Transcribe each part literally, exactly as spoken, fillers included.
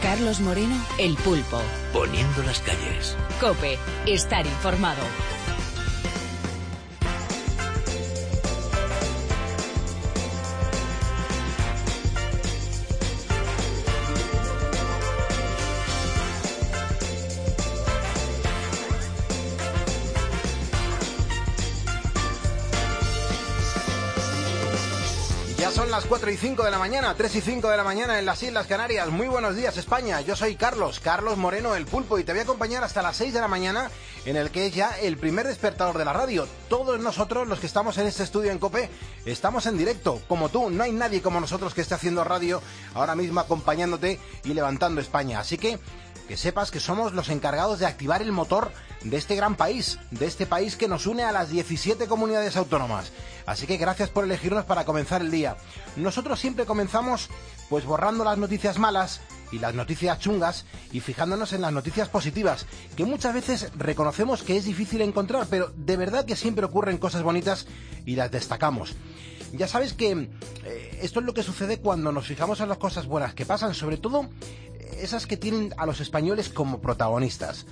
Carlos Moreno, El Pulpo. Poniendo las calles. COPE. Estar informado. Son las cuatro y cinco de la mañana, tres y cinco de la mañana en las Islas Canarias. Muy buenos días, España. Yo soy Carlos, Carlos Moreno, El Pulpo, y te voy a acompañar hasta las seis de la mañana en el que es ya el primer despertador de la radio. Todos nosotros, los que estamos en este estudio en COPE, estamos en directo, como tú. No hay nadie como nosotros que esté haciendo radio ahora mismo acompañándote y levantando España. Así que que sepas que somos los encargados de activar el motor de este gran país, de este país que nos une a las diecisiete comunidades autónomas. Así que gracias por elegirnos para comenzar el día. Nosotros siempre comenzamos pues borrando las noticias malas y las noticias chungas y fijándonos en las noticias positivas, que muchas veces reconocemos que es difícil encontrar, pero de verdad que siempre ocurren cosas bonitas y las destacamos. Ya sabes que eh, esto es lo que sucede cuando nos fijamos en las cosas buenas que pasan, sobre todo esas que tienen a los españoles como protagonistas.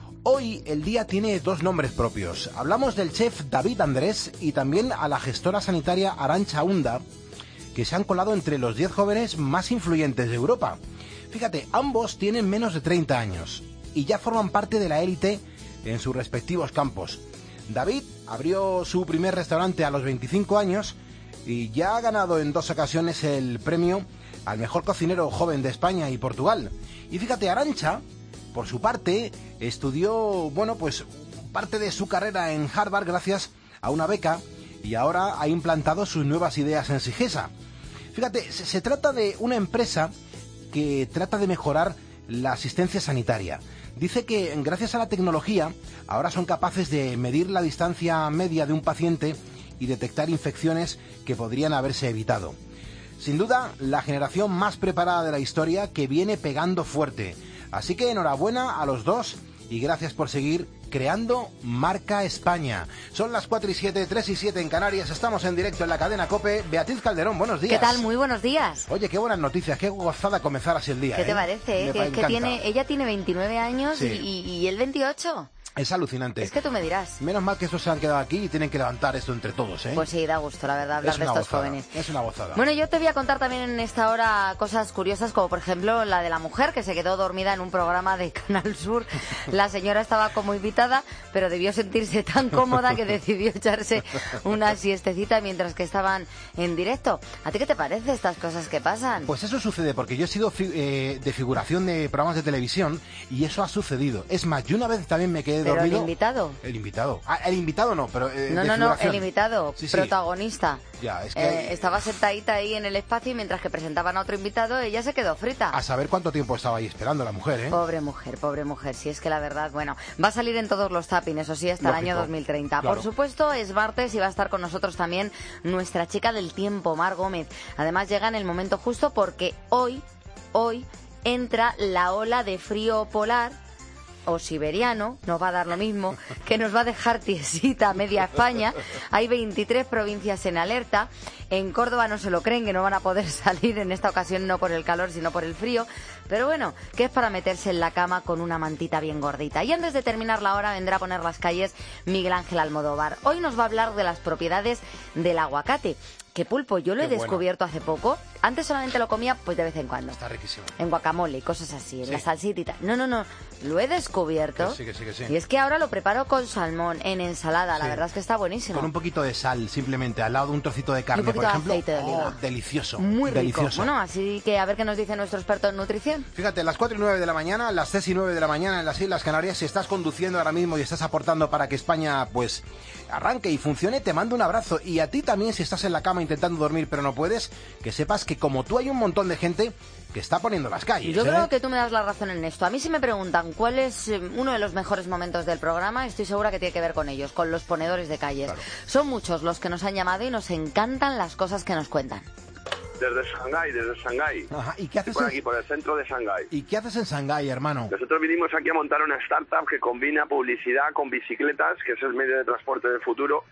Hoy el día tiene dos nombres propios. Hablamos del chef David Andrés y también a la gestora sanitaria Arantxa Unda, que se han colado entre los diez jóvenes más influyentes de Europa. Fíjate, ambos tienen menos de treinta años y ya forman parte de la élite en sus respectivos campos. David abrió su primer restaurante a los veinticinco años y ya ha ganado en dos ocasiones el premio al mejor cocinero joven de España y Portugal. Y fíjate, Arantxa, por su parte, estudió, bueno, pues parte de su carrera en Harvard gracias a una beca y ahora ha implantado sus nuevas ideas en Sigesa. Fíjate, se, se trata de una empresa que trata de mejorar la asistencia sanitaria. Dice que gracias a la tecnología ahora son capaces de medir la distancia media de un paciente y detectar infecciones que podrían haberse evitado. Sin duda, la generación más preparada de la historia que viene pegando fuerte. Así que enhorabuena a los dos y gracias por seguir creando marca España. Son las cuatro y siete, tres y siete en Canarias. Estamos en directo en la cadena COPE. Beatriz Calderón, buenos días. ¿Qué tal? Muy buenos días. Oye, qué buenas noticias, qué gozada comenzar así el día. ¿Qué ¿eh? te parece? Eh? Que, que tiene, ella tiene veintinueve años sí. y, y él veintiocho. Es alucinante. Es que tú me dirás. Menos mal que estos se han quedado aquí y tienen que levantar esto entre todos, ¿eh? Pues sí, da gusto, la verdad, hablar de estos gozada, jóvenes. Es una gozada. Bueno, yo te voy a contar también en esta hora cosas curiosas, como por ejemplo la de la mujer que se quedó dormida en un programa de Canal Sur. La señora estaba como invitada, pero debió sentirse tan cómoda que decidió echarse una siestecita mientras que estaban en directo. ¿A ti qué te parece estas cosas que pasan? Pues eso sucede porque yo he sido fi eh, de figuración de programas de televisión y eso ha sucedido. Es más, yo una vez también me quedé ¿Pero dormido. el invitado? El invitado. Ah, el invitado no, pero eh, No, de no, no, figuración. el invitado, sí, sí. protagonista. Ya, es que... Eh, estaba sentadita ahí en el espacio y mientras que presentaban a otro invitado, ella se quedó frita. A saber cuánto tiempo estaba ahí esperando la mujer, ¿eh? Pobre mujer, pobre mujer. Si es que la verdad, bueno, va a salir en todos los zapping, eso sí, hasta Lógico. el año dos mil treinta. Claro. Por supuesto, es martes y va a estar con nosotros también nuestra chica del tiempo, Mar Gómez. Además, llega en el momento justo porque hoy, hoy, entra la ola de frío polar o siberiano, nos va a dar lo mismo, que nos va a dejar tiesita a media España. Hay veintitrés provincias en alerta. En Córdoba no se lo creen que no van a poder salir en esta ocasión, no por el calor, sino por el frío. Pero bueno, que es para meterse en la cama con una mantita bien gordita. Y antes de terminar la hora vendrá a poner las calles Miguel Ángel Almodóvar. Hoy nos va a hablar de las propiedades del aguacate. Que Pulpo, yo lo Qué he bueno. descubierto hace poco. Antes solamente lo comía pues de vez en cuando. Está riquísimo. En guacamole y cosas así, en sí. la salsita y tal. No, no, no, lo he descubierto. Que sí, que sí, que sí. Y es que ahora lo preparo con salmón, en ensalada. Sí. La verdad es que está buenísimo. Con un poquito de sal, simplemente, al lado de un trocito de carne, y un por ejemplo. De aceite de oliva. Oh, delicioso. Muy rico. Delicioso. Bueno, así que a ver qué nos dice nuestro experto en nutrición. Fíjate, las cuatro y nueve de la mañana, las tres y nueve de la mañana en las Islas Canarias, si estás conduciendo ahora mismo y estás aportando para que España, pues, arranque y funcione, te mando un abrazo. Y a ti también, si estás en la cama intentando dormir pero no puedes, que sepas que como tú hay un montón de gente que está poniendo las calles. Yo ¿eh? creo que tú me das la razón en esto. A mí si me preguntan cuál es uno de los mejores momentos del programa, estoy segura que tiene que ver con ellos, con los ponedores de calles. Claro. Son muchos los que nos han llamado y nos encantan las cosas que nos cuentan. Desde Shanghái, desde Shanghái. Ajá, ¿y qué haces por en... aquí, por el centro de Shanghái. ¿Y qué haces en Shanghái, hermano? Nosotros vinimos aquí a montar una startup que combina publicidad con bicicletas, que es el medio de transporte del futuro,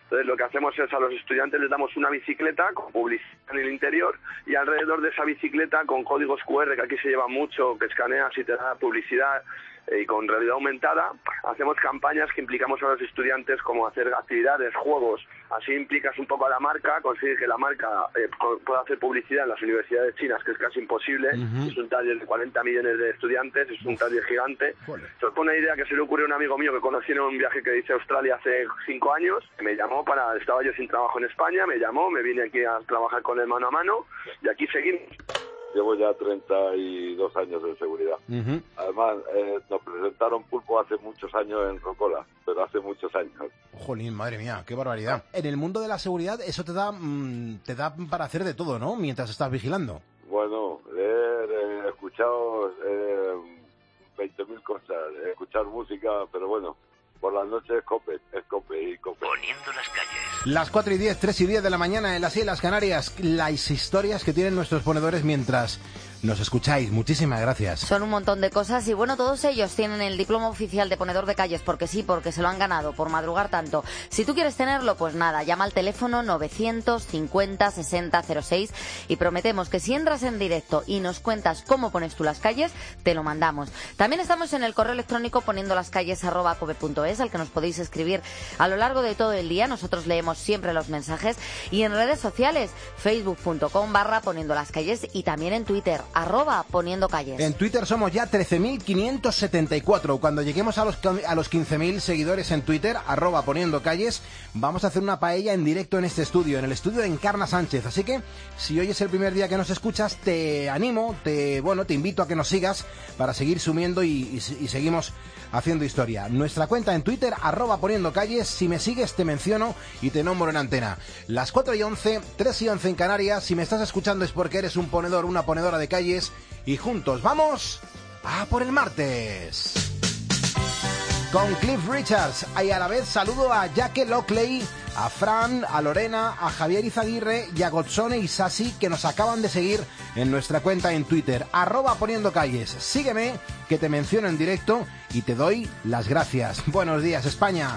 Entonces lo que hacemos es a los estudiantes les damos una bicicleta con publicidad en el interior y alrededor de esa bicicleta con códigos cu erre, que aquí se lleva mucho, que escaneas y te da publicidad, y con realidad aumentada, hacemos campañas que implicamos a los estudiantes como hacer actividades, juegos, así implicas un poco a la marca, conseguir que la marca eh, pueda hacer publicidad en las universidades chinas, que es casi imposible. Uh-huh. Es un taller de cuarenta millones de estudiantes, es un taller gigante. Esto fue una idea que se le ocurrió a un amigo mío que conocí en un viaje que hice a Australia hace cinco años, que me llamó para, estaba yo sin trabajo en España, me llamó, me vine aquí a trabajar con él mano a mano, y aquí seguimos. Llevo ya treinta y dos años de seguridad. Uh-huh. Además, eh, nos presentaron pulpo hace muchos años en Rocola, pero hace muchos años. Jolín, madre mía, qué barbaridad. En el mundo de la seguridad eso te da mmm, te da para hacer de todo, ¿no? Mientras estás vigilando. Bueno, leer, eh, escuchado eh, veinte mil cosas, escuchar música, pero bueno, por las noches es cope, es cope y cope. Poniendo las calles. Las cuatro y diez, tres y diez de la mañana en las Islas Canarias, las historias que tienen nuestros ponedores mientras nos escucháis. Muchísimas gracias. Son un montón de cosas y bueno, todos ellos tienen el diploma oficial de ponedor de calles porque sí, porque se lo han ganado por madrugar tanto. Si tú quieres tenerlo, pues nada, llama al teléfono novecientos cincuenta sesenta cero seis y prometemos que si entras en directo y nos cuentas cómo pones tú las calles, te lo mandamos. También estamos en el correo electrónico poniendo las calles arroba cope punto es, al que nos podéis escribir a lo largo de todo el día. Nosotros leemos siempre los mensajes y en redes sociales, facebook punto com barra poniendo las calles y también en Twitter, arroba poniendo calles. En Twitter somos ya trece mil quinientos setenta y cuatro. Cuando lleguemos a los, a los quince mil seguidores en Twitter, arroba poniendo calles, vamos a hacer una paella en directo en este estudio, en el estudio de Encarna Sánchez. Así que, si hoy es el primer día que nos escuchas, te animo, te bueno, te invito a que nos sigas para seguir sumiendo y, y, y seguimos haciendo historia. Nuestra cuenta en Twitter, arroba poniendo calles. Si me sigues, te menciono y te nombro en antena. Las cuatro y once, tres y once en Canarias. Si me estás escuchando es porque eres un ponedor, una ponedora de calles. Y juntos vamos a por el martes. Con Cliff Richards. Y a la vez saludo a Jackie Lockley, a Fran, a Lorena, a Javier Izaguirre y a Gotzone y Sasi, que nos acaban de seguir en nuestra cuenta en Twitter, arroba poniendo calles. Sígueme, que te menciono en directo y te doy las gracias. Buenos días, España.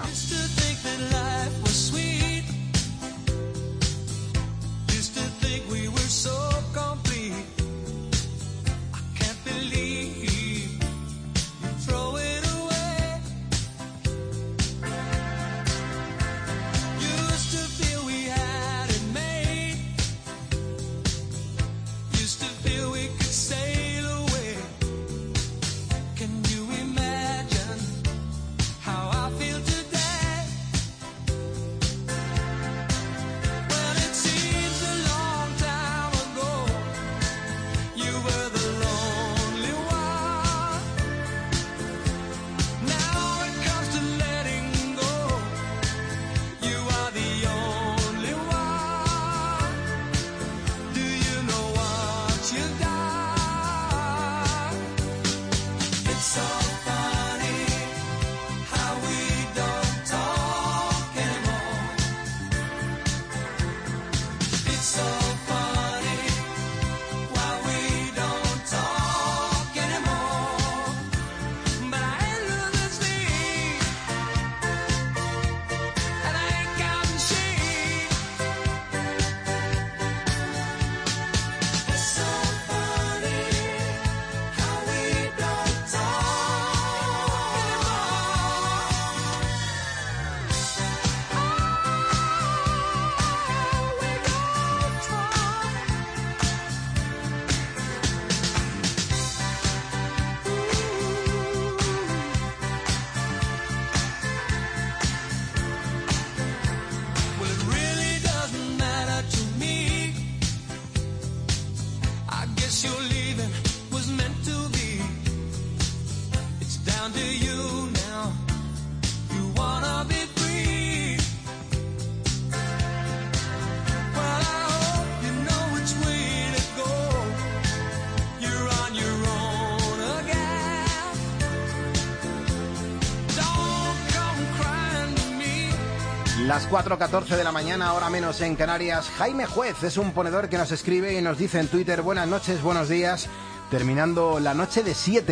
Las cuatro catorce de la mañana, hora menos en Canarias. Jaime Juez es un ponedor que nos escribe y nos dice en Twitter: buenas noches, buenos días, terminando la noche de siete.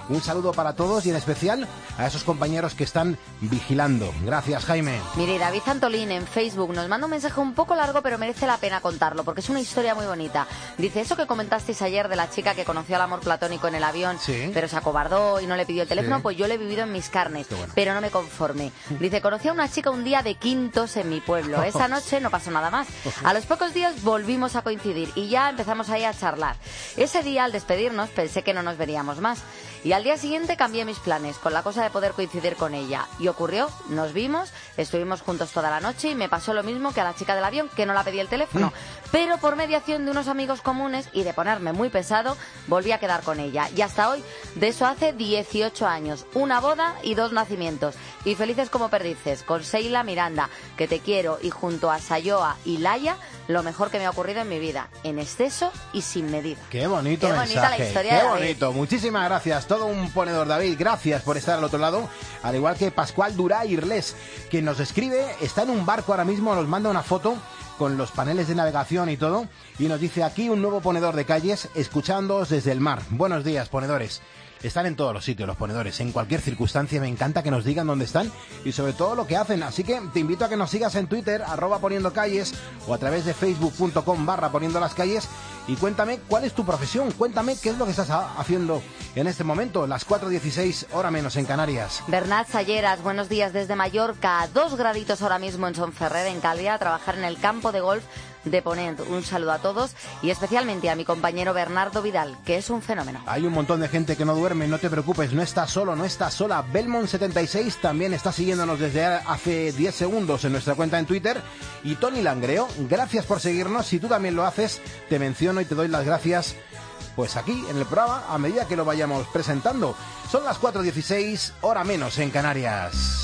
Un saludo para todos y en especial a esos compañeros que están vigilando. Gracias, Jaime. Mire, David Antolín en Facebook nos manda un mensaje un poco largo, pero merece la pena contarlo, porque es una historia muy bonita. Dice, eso que comentasteis ayer de la chica que conoció al amor platónico en el avión, sí, pero se acobardó y no le pidió el teléfono, sí, pues yo lo he vivido en mis carnes, bueno, pero no me conformé. Dice, conocí a una chica un día de quintos en mi pueblo. Esa noche no pasó nada más. A los pocos días volvimos a coincidir y ya empezamos ahí a charlar. Ese día, al despedirnos, pensé que no nos veríamos más. Y al día siguiente cambié mis planes con la cosa de poder coincidir con ella. Y ocurrió, nos vimos, estuvimos juntos toda la noche y me pasó lo mismo que a la chica del avión, que no la pedí el teléfono. Mm. Pero por mediación de unos amigos comunes y de ponerme muy pesado, volví a quedar con ella. Y hasta hoy, de eso hace dieciocho años, una boda y dos nacimientos. Y felices como perdices, con Seila Miranda, que te quiero, y junto a Sayoa y Laia, lo mejor que me ha ocurrido en mi vida, en exceso y sin medida. Qué bonito Qué mensaje. bonita la historia Qué de David. bonito. Muchísimas gracias. Todo un ponedor, David. Gracias por estar al otro lado. Al igual que Pascual Durá Irles, que nos escribe, está en un barco ahora mismo, nos manda una foto con los paneles de navegación y todo, y nos dice aquí un nuevo ponedor de calles, escuchándoos desde el mar. Buenos días, ponedores. Están en todos los sitios los ponedores, en cualquier circunstancia. Me encanta que nos digan dónde están y sobre todo lo que hacen. Así que te invito a que nos sigas en Twitter, arroba poniendo calles, o a través de facebook.com barra poniendo las calles, y cuéntame cuál es tu profesión, cuéntame qué es lo que estás haciendo en este momento, las cuatro dieciséis, hora menos en Canarias. Bernat Salleras, buenos días desde Mallorca, a dos graditos ahora mismo en Sonferrer, en Calviá, a trabajar en el campo de golf de Ponent. Un saludo a todos y especialmente a mi compañero Bernardo Vidal, que es un fenómeno. Hay un montón de gente que no duerme, no te preocupes, no estás solo, no estás sola. Belmont setenta y seis también está siguiéndonos desde hace diez segundos en nuestra cuenta en Twitter. Y Tony Langreo, gracias por seguirnos. Si tú también lo haces, te menciono y te doy las gracias, pues aquí en el programa, a medida que lo vayamos presentando. Son las cuatro dieciséis, hora menos en Canarias.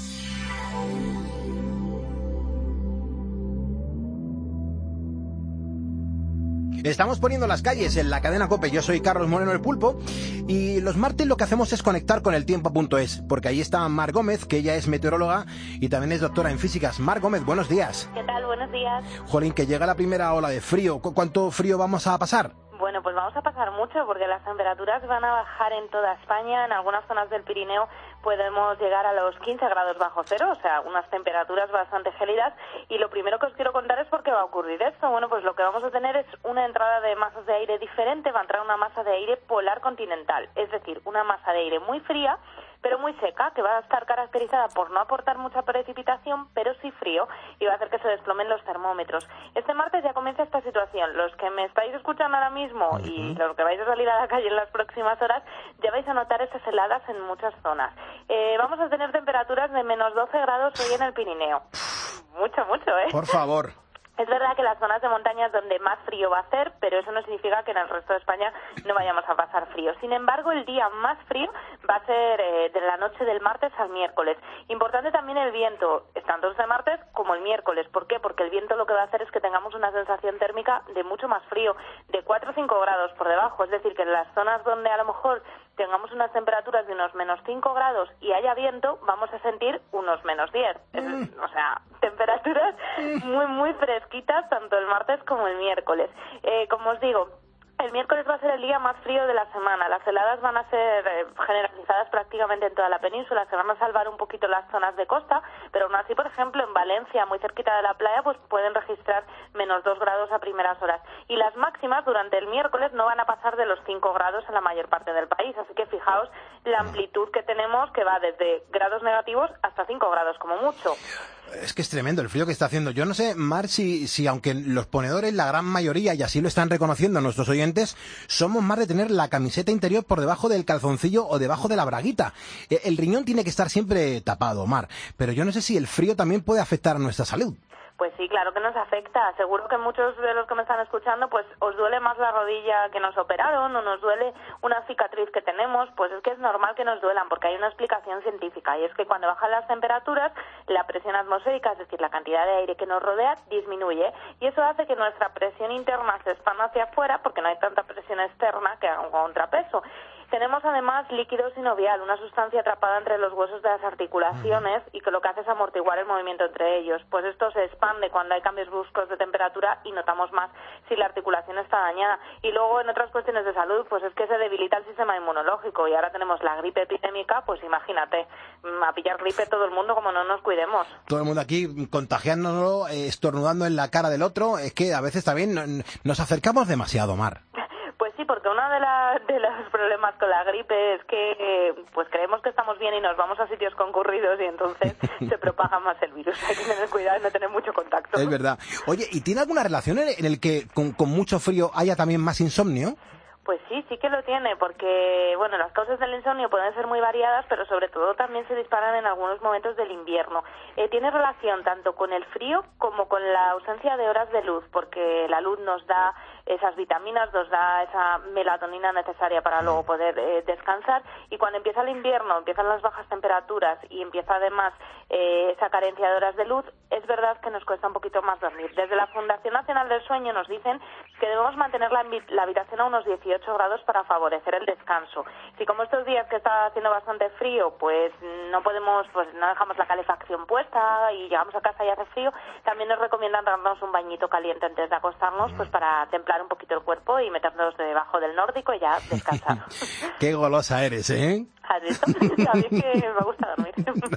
Estamos poniendo las calles en la cadena COPE. Yo soy Carlos Moreno el Pulpo y los martes lo que hacemos es conectar con el tiempo punto es, porque ahí está Mar Gómez, que ella es meteoróloga y también es doctora en físicas. Mar Gómez, buenos días. ¿Qué tal? Buenos días. Jolín, que llega la primera ola de frío. ¿Cu- ¿Cuánto frío vamos a pasar? Bueno, pues vamos a pasar mucho porque las temperaturas van a bajar en toda España. En algunas zonas del Pirineo podemos llegar a los quince grados bajo cero, o sea, unas temperaturas bastante gélidas. Y lo primero que os quiero contar es por qué va a ocurrir esto. Bueno, pues lo que vamos a tener es una entrada de masas de aire diferente. Va a entrar una masa de aire polar continental, es decir, una masa de aire muy fría, pero muy seca, que va a estar caracterizada por no aportar mucha precipitación, pero sí frío, y va a hacer que se desplomen los termómetros. Este martes ya comienza esta situación. Los que me estáis escuchando ahora mismo y los que vais a salir a la calle en las próximas horas, ya vais a notar esas heladas en muchas zonas. Eh, vamos a tener temperaturas de menos doce grados hoy en el Pirineo. Mucho, mucho, ¿eh? Por favor. Es verdad que las zonas de montaña es donde más frío va a hacer, pero eso no significa que en el resto de España no vayamos a pasar frío. Sin embargo, el día más frío va a ser eh, de la noche del martes al miércoles. Importante también el viento, tanto este martes como el miércoles. ¿Por qué? Porque el viento lo que va a hacer es que tengamos una sensación térmica de mucho más frío, de cuatro o cinco grados por debajo. Es decir, que en las zonas donde a lo mejor tengamos unas temperaturas de unos menos cinco grados y haya viento, vamos a sentir unos menos diez. Mm. O sea, temperaturas muy, muy fresquitas, tanto el martes como el miércoles. Eh, como os digo, el miércoles va a ser el día más frío de la semana. Las heladas van a ser eh, generalizadas prácticamente en toda la península. Se van a salvar un poquito las zonas de costa, pero aún así, por ejemplo, en Valencia, muy cerquita de la playa, pues pueden registrar menos dos grados a primeras horas. Y las máximas durante el miércoles no van a pasar de los cinco grados en la mayor parte del país. Así que fijaos la amplitud que tenemos, que va desde grados negativos hasta cinco grados como mucho. Es que es tremendo el frío que está haciendo. Yo no sé, Mar, si, si aunque los ponedores, la gran mayoría, y así lo están reconociendo nuestros oyentes, somos más de tener la camiseta interior por debajo del calzoncillo o debajo de la braguita. El riñón tiene que estar siempre tapado, Mar, pero yo no sé si el frío también puede afectar a nuestra salud. Pues sí, claro que nos afecta. Seguro que muchos de los que me están escuchando, pues os duele más la rodilla que nos operaron o nos duele una cicatriz que tenemos. Pues es que es normal que nos duelan porque hay una explicación científica, y es que cuando bajan las temperaturas, la presión atmosférica, es decir, la cantidad de aire que nos rodea, disminuye, y eso hace que nuestra presión interna se expanda hacia afuera porque no hay tanta presión externa que haga un contrapeso. Tenemos además líquido sinovial, una sustancia atrapada entre los huesos de las articulaciones y que lo que hace es amortiguar el movimiento entre ellos. Pues esto se expande cuando hay cambios bruscos de temperatura y notamos más si la articulación está dañada. Y luego en otras cuestiones de salud, pues es que se debilita el sistema inmunológico y ahora tenemos la gripe epidémica, pues imagínate, a pillar gripe todo el mundo como no nos cuidemos. Todo el mundo aquí contagiándolo, eh, estornudando en la cara del otro, es que a veces también nos acercamos demasiado, Mar. Pues sí, porque uno de, la, de los problemas con la gripe es que eh, pues creemos que estamos bien y nos vamos a sitios concurridos y entonces se propaga más el virus. Hay que tener cuidado y no tener mucho contacto. Es verdad. Oye, ¿y tiene alguna relación en el que con, con mucho frío haya también más insomnio? Pues sí, sí que lo tiene, porque bueno, las causas del insomnio pueden ser muy variadas, pero sobre todo también se disparan en algunos momentos del invierno. Eh, tiene relación tanto con el frío como con la ausencia de horas de luz, porque la luz nos da esas vitaminas, nos da esa melatonina necesaria para luego poder eh, descansar, y cuando empieza el invierno, empiezan las bajas temperaturas y empieza además eh, esa carencia de horas de luz, es verdad que nos cuesta un poquito más dormir. Desde la Fundación Nacional del Sueño nos dicen que debemos mantener la, la habitación a unos dieciocho grados para favorecer el descanso. Si como estos días que está haciendo bastante frío, pues no podemos, pues no dejamos la calefacción puesta y llegamos a casa y hace frío, también nos recomiendan darnos un bañito caliente antes de acostarnos, pues para templar un poquito el cuerpo y meternos debajo del nórdico y ya descansar. Qué golosa eres, ¿eh? ¿Has visto? Sabéis que me gusta dormir.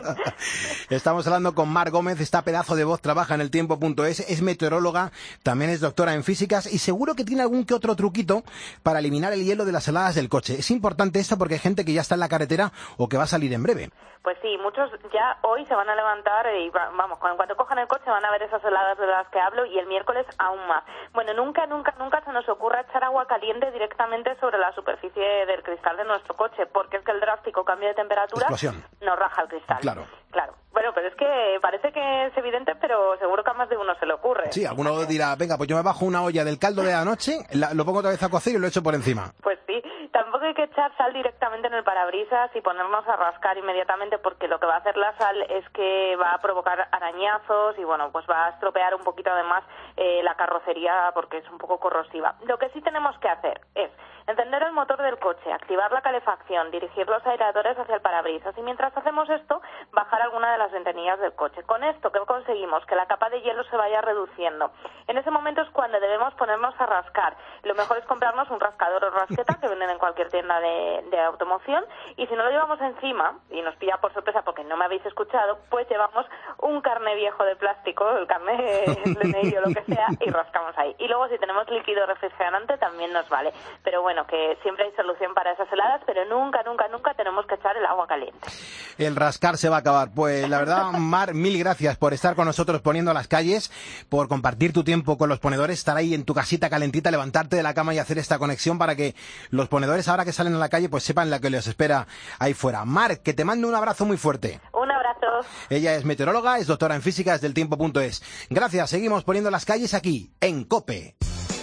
Estamos hablando con Mar Gómez, esta pedazo de voz trabaja en el tiempo punto es, es meteoróloga, también es doctora en físicas y seguro que tiene algún que otro truquito para eliminar el hielo de las heladas del coche. Es importante esto porque hay gente que ya está en la carretera o que va a salir en breve. Pues sí, muchos ya hoy se van a levantar y vamos, cuando cojan el coche van a ver esas heladas de las que hablo y el miércoles aún más. Bueno, nunca, nunca, nunca se nos ocurra echar agua caliente directamente sobre la superficie del cristal de nuestro coche, porque es que el drástico cambio de temperatura Explosión. nos raja el cristal. Claro. Claro. Bueno, pero es que parece que es evidente, pero seguro que a más de uno se le ocurre. Sí, alguno dirá, venga, pues yo me bajo una olla del caldo de la noche, la, lo pongo otra vez a cocer y lo echo por encima. Pues sí, tampoco hay que echar sal directamente en el parabrisas y ponernos a rascar inmediatamente, porque lo que va a hacer la sal es que va a provocar arañazos y bueno, pues va a estropear un poquito además eh, la carrocería porque es un poco corrosiva. Lo que sí tenemos que hacer es encender el motor del coche, activar la calefacción, dirigir los aireadores hacia el parabrisas y mientras hacemos esto, bajar alguna de las ventanillas del coche. Con esto, ¿qué conseguimos? Que la capa de hielo se vaya reduciendo. En ese momento es cuando debemos ponernos a rascar. Lo mejor es comprarnos un rascador o rasqueta que venden en cualquier tienda de, de automoción y si no lo llevamos encima, y nos pilla por sorpresa porque no me habéis escuchado, pues llevamos un carné viejo de plástico, el carné de medio, lo que sea, y rascamos ahí. Y luego si tenemos líquido refrigerante también nos vale. Pero bueno, que siempre hay solución para esas heladas, pero nunca, nunca, nunca tenemos que echar el agua caliente. El rascar se va a acabar. Pues la verdad, Mar, mil gracias por estar con nosotros poniendo las calles, por compartir tu tiempo con los ponedores, estar ahí en tu casita calentita, levantarte de la cama y hacer esta conexión para que los ponedores ahora que salen a la calle pues sepan la que les espera ahí fuera. Mar, que te mando un abrazo muy fuerte. Un abrazo. Ella es meteoróloga, es doctora en físicas del tiempo punto es. Gracias, seguimos poniendo las calles aquí, en COPE.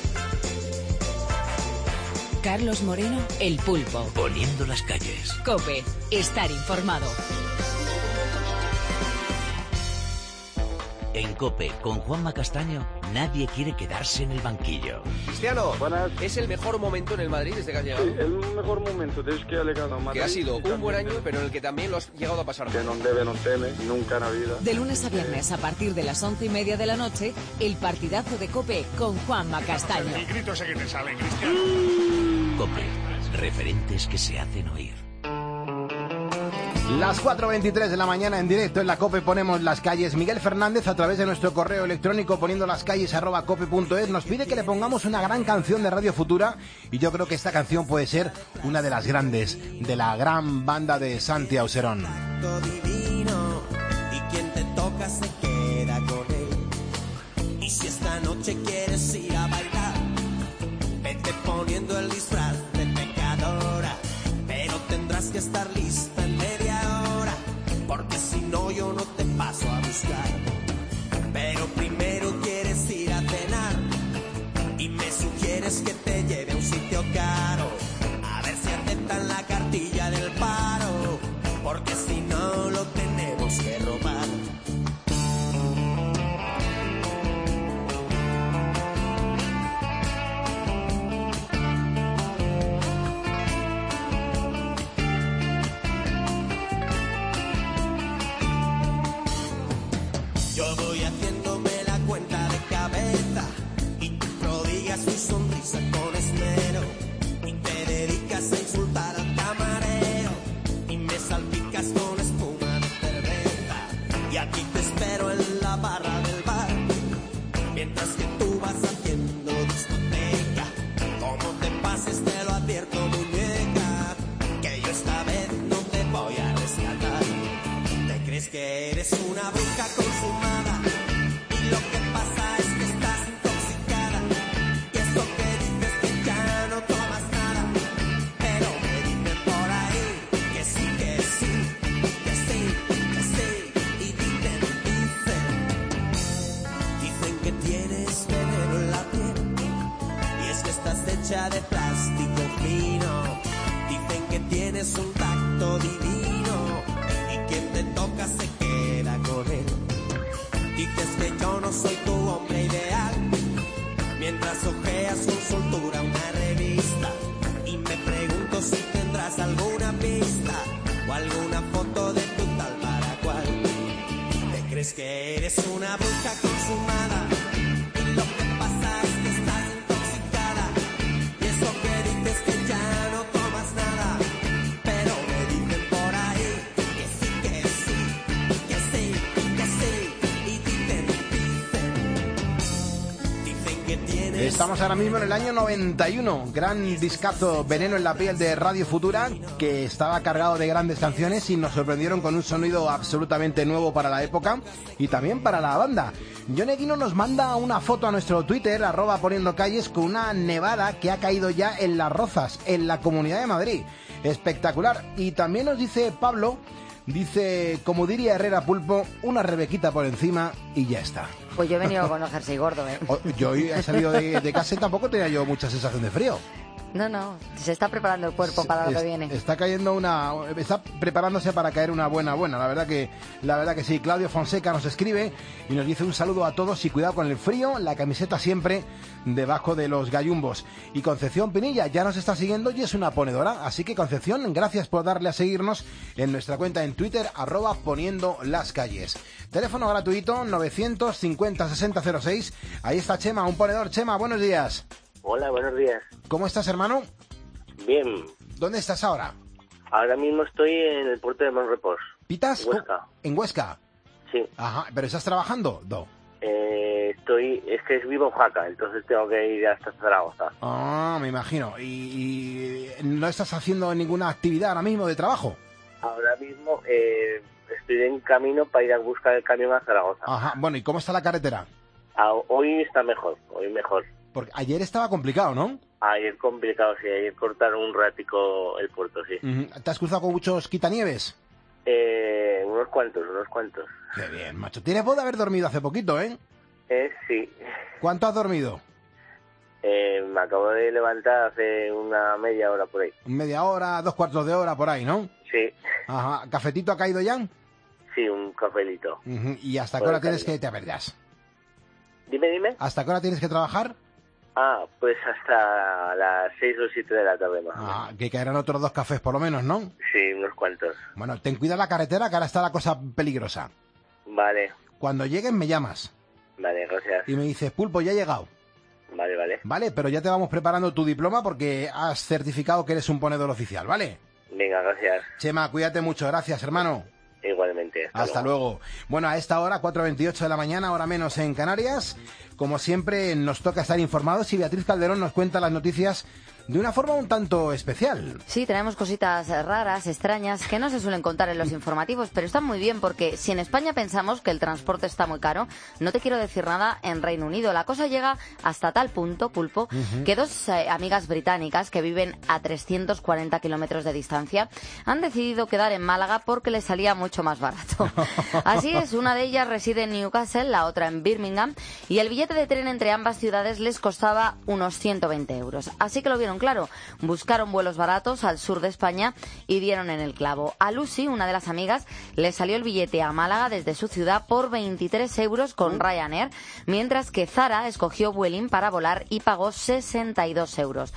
Carlos Moreno, El Pulpo. Poniendo las calles. COPE, estar informado. En COPE, con Juanma Castaño, nadie quiere quedarse en el banquillo. Cristiano, Buenas. ¿es el mejor momento en el Madrid desde que has llegado? Sí, el mejor momento desde que ha llegado a Madrid. Que ha sido un buen año, También pero en el que también lo has llegado a pasar que mal. no debe, no teme, nunca en la vida. De lunes a viernes, a partir de las once y media de la noche, el partidazo de COPE con Juanma Castaño. El grito ese que te sale, Cristiano. COPE, referentes que se hacen oír. Las cuatro veintitrés de la mañana en directo en la COPE ponemos las calles. Miguel Fernández a través de nuestro correo electrónico poniendo las calles arroba cope punto es nos pide que le pongamos una gran canción de Radio Futura y yo creo que esta canción puede ser una de las grandes de la gran banda de Santi Auserón. Divino, y quien te toca se queda con él. Y si esta noche quieres ir a bailar, vete poniendo el disfraz de pecadora, pero tendrás que estar lista en media hora, porque si no yo no te paso a buscar. Pero primero quieres ir a cenar y me sugieres que te lleve a un sitio caro, a ver si aceptan la cartilla del paro, porque si no lo tenemos que robar. Yo voy haciéndome la cuenta de cabeza y tú prodigas tu sonrisa con esmero y te dedicas a insultar al camarero y me salpicas con espuma de cerveza y aquí te espero en la barra del bar mientras que tú vas haciendo discoteca. Como te pases te lo advierto, muñeca, que yo esta vez no te voy a rescatar. Te crees que eres una bruja consumada y lo que pasa es que estás intoxicada y eso que dices que ya no tomas nada, pero me dicen por ahí que sí, que sí, que sí, que sí, y dicen, dicen dicen que tienes veneno en la piel y es que estás hecha de plástico fino. Dicen que tienes un tacto divino y quien te toca se queda con él. Dices que yo no soy tu hombre ideal mientras ojeas con soltura una revista y me pregunto si tendrás alguna pista o alguna foto de tu tal para cual. Te crees que eres una bruja consumada y lo que pasa es que estás intoxicada y eso que dices que ya no tomas nada, pero me dicen por ahí que sí, que sí, que sí, que sí, y dicen, dicen dicen que tienes. Estamos ahora mismo en el año noventa y uno, gran discazo Veneno en la piel de Radio Futura, que estaba cargado de grandes canciones y nos sorprendieron con un sonido absolutamente nuevo para la época y también para la banda. John Equino nos manda una foto a nuestro Twitter, arroba poniendo calles, con una nevada que ha caído ya en Las Rozas, en la Comunidad de Madrid. Espectacular. Y también nos dice Pablo, dice, como diría Herrera Pulpo, una rebequita por encima y ya está. Pues yo he venido con el jersey gordo, ¿eh? Yo hoy he salido de, de casa y tampoco tenía yo mucha sensación de frío. No, no, se está preparando el cuerpo para lo Es- que viene. Está cayendo una, está preparándose para caer una buena buena. La verdad que, la verdad que sí. Claudio Fonseca nos escribe y nos dice un saludo a todos y cuidado con el frío. La camiseta siempre debajo de los gallumbos. Y Concepción Pinilla ya nos está siguiendo y es una ponedora. Así que Concepción, gracias por darle a seguirnos en nuestra cuenta en Twitter, arroba poniendo las calles. Teléfono gratuito novecientos cincuenta sesenta cero seis. Ahí está Chema, un ponedor. Chema, buenos días. Hola, buenos días. ¿Cómo estás, hermano? Bien, ¿Dónde estás ahora? ahora mismo estoy en el puerto de Monrepos. ¿Pitas? Huesca. ¿En Huesca? Sí. Ajá, ¿pero estás trabajando? No. Eh, estoy, es que vivo en Jaca, entonces tengo que ir hasta Zaragoza. Ah, me imagino. ¿Y, y no estás haciendo ninguna actividad ahora mismo de trabajo? Ahora mismo eh, estoy en camino para ir a buscar el camión a Zaragoza. Ajá, bueno, ¿y cómo está la carretera? Ah, hoy está mejor, hoy mejor. Porque ayer estaba complicado, ¿no? Ayer complicado, sí, ayer cortaron un ratico el puerto, sí. Ujú. ¿Te has cruzado con muchos quitanieves? Eh, unos cuantos, unos cuantos. Qué bien, macho. Tienes voz de haber dormido hace poquito, ¿eh? Eh, sí. ¿Cuánto has dormido? Eh, me acabo de levantar hace una media hora por ahí. Media hora, dos cuartos de hora, por ahí, ¿no? Sí, Ajá. ¿Cafetito ha caído ya? sí, un cafelito. Ujú. ¿Y hasta qué Por hora el tienes camino. que te verás? Dime, dime. ¿Hasta qué hora tienes que trabajar? Ah, pues hasta las seis o siete de la tarde más. Ah, que caerán otros dos cafés por lo menos, ¿no? Sí, unos cuantos. Bueno, ten cuidado la carretera, que ahora está la cosa peligrosa. Vale, Cuando lleguen me llamas vale, gracias. y me dices, Pulpo, ya he llegado. Vale, vale. Vale, pero ya te vamos preparando tu diploma porque has certificado que eres un ponedor oficial, ¿vale? Venga, gracias. Chema, cuídate mucho, gracias, hermano. Igualmente. Hasta, Hasta luego. Bueno, a esta hora, cuatro veintiocho de la mañana, hora menos en Canarias. Como siempre, nos toca estar informados y Beatriz Calderón nos cuenta las noticias de una forma un tanto especial. Sí, tenemos cositas raras, extrañas, que no se suelen contar en los informativos, pero están muy bien porque si en España pensamos que el transporte está muy caro, no te quiero decir nada en Reino Unido. La cosa llega hasta tal punto, Pulpo, Ujú. que dos eh, amigas británicas que viven a trescientos cuarenta kilómetros de distancia han decidido quedar en Málaga porque les salía mucho más barato. Así es, una de ellas reside en Newcastle, la otra en Birmingham, y el billete de tren entre ambas ciudades les costaba unos ciento veinte euros. Así que lo vieron claro, buscaron vuelos baratos al sur de España y dieron en el clavo. A Lucy, una de las amigas, le salió el billete a Málaga desde su ciudad por veintitrés euros con Ryanair, mientras que Zara escogió Vueling para volar y pagó sesenta y dos euros.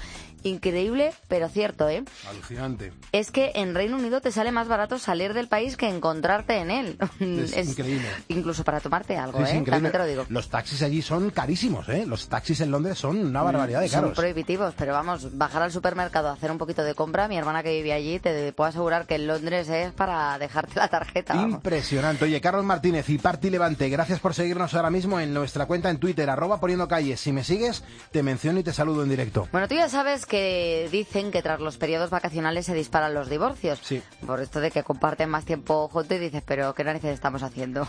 Increíble, pero cierto, ¿eh? Alucinante. Es que en Reino Unido te sale más barato salir del país que encontrarte en él. Es, es increíble. Incluso para tomarte algo, Sí, ¿eh? sí, increíble. También te lo digo. Los taxis allí son carísimos, ¿eh? Los taxis en Londres son una barbaridad de caros. Son prohibitivos, pero vamos, bajar al supermercado a hacer un poquito de compra, mi hermana que vive allí, te puedo asegurar que en Londres es para dejarte la tarjeta. Vamos. Impresionante. Oye, Carlos Martínez y Parti Levante, gracias por seguirnos ahora mismo en nuestra cuenta en Twitter, arroba poniendo calles. Si me sigues, te menciono y te saludo en directo. Bueno, tú ya sabes que dicen que tras los periodos vacacionales se disparan los divorcios. Sí. Por esto de que comparten más tiempo juntos y dices, pero ¿qué narices estamos haciendo?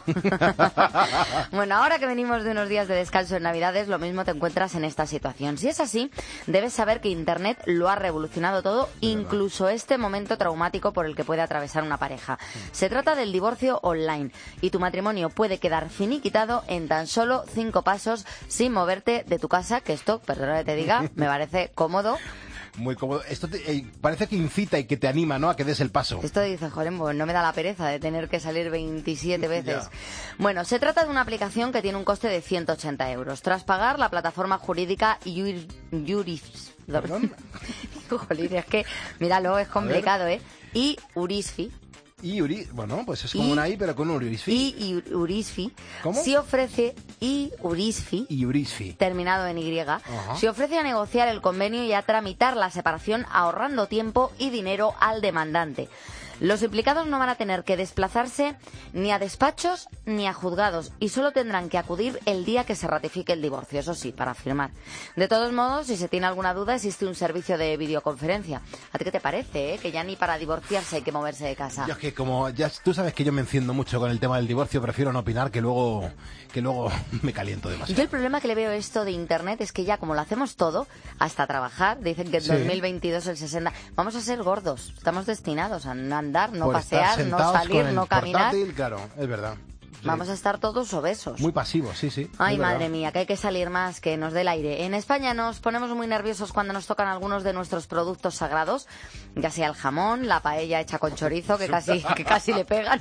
Bueno, ahora que venimos de unos días de descanso en Navidades, lo mismo te encuentras en esta situación. Si es así, debes saber que Internet lo ha revolucionado todo, incluso este momento traumático por el que puede atravesar una pareja. Se trata del divorcio online y tu matrimonio puede quedar finiquitado en tan solo cinco pasos sin moverte de tu casa, que esto, perdona que te diga, me parece cómodo. Muy cómodo. Esto te, eh, parece que incita y que te anima, ¿no?, a que des el paso. Esto dice, joder, pues no me da la pereza de tener que salir veintisiete veces. Ya. Bueno, se trata de una aplicación que tiene un coste de ciento ochenta euros. Tras pagar, la plataforma jurídica Juris... Juris ¿Perdón? Jolín, es que, míralo, es complicado, ¿eh? Y Urisfi. Y Uri, bueno, pues es como Y- una I, pero con un Urisfi. Y Urisfi. ¿Cómo? Sí ofrece y Urisfi. Y Urisfi. Terminado en Y, se ofrece a negociar el convenio y a tramitar la separación ahorrando tiempo y dinero al demandante. Los implicados no van a tener que desplazarse ni a despachos ni a juzgados y solo tendrán que acudir el día que se ratifique el divorcio, eso sí, para firmar. De todos modos, si se tiene alguna duda, existe un servicio de videoconferencia. ¿A ti qué te parece, eh? Que ya ni para divorciarse hay que moverse de casa. Yo es que como ya tú sabes que yo me enciendo mucho con el tema del divorcio, prefiero no opinar, que luego que luego me caliento demasiado. Yo el problema que le veo a esto de Internet es que ya como lo hacemos todo, hasta trabajar, dicen que en Sí. dos mil veintidós el sesenta, vamos a ser gordos, estamos destinados a no andar, no Por estar pasear, no sentados salir, con el no caminar, portátil, claro, es verdad. Sí. vamos a estar todos obesos. Muy pasivos, sí, sí. Ay, es verdad. madre mía, que hay que salir más, que nos dé el aire. En España nos ponemos muy nerviosos cuando nos tocan algunos de nuestros productos sagrados, ya sea el jamón, la paella hecha con chorizo, que casi, que casi le pegan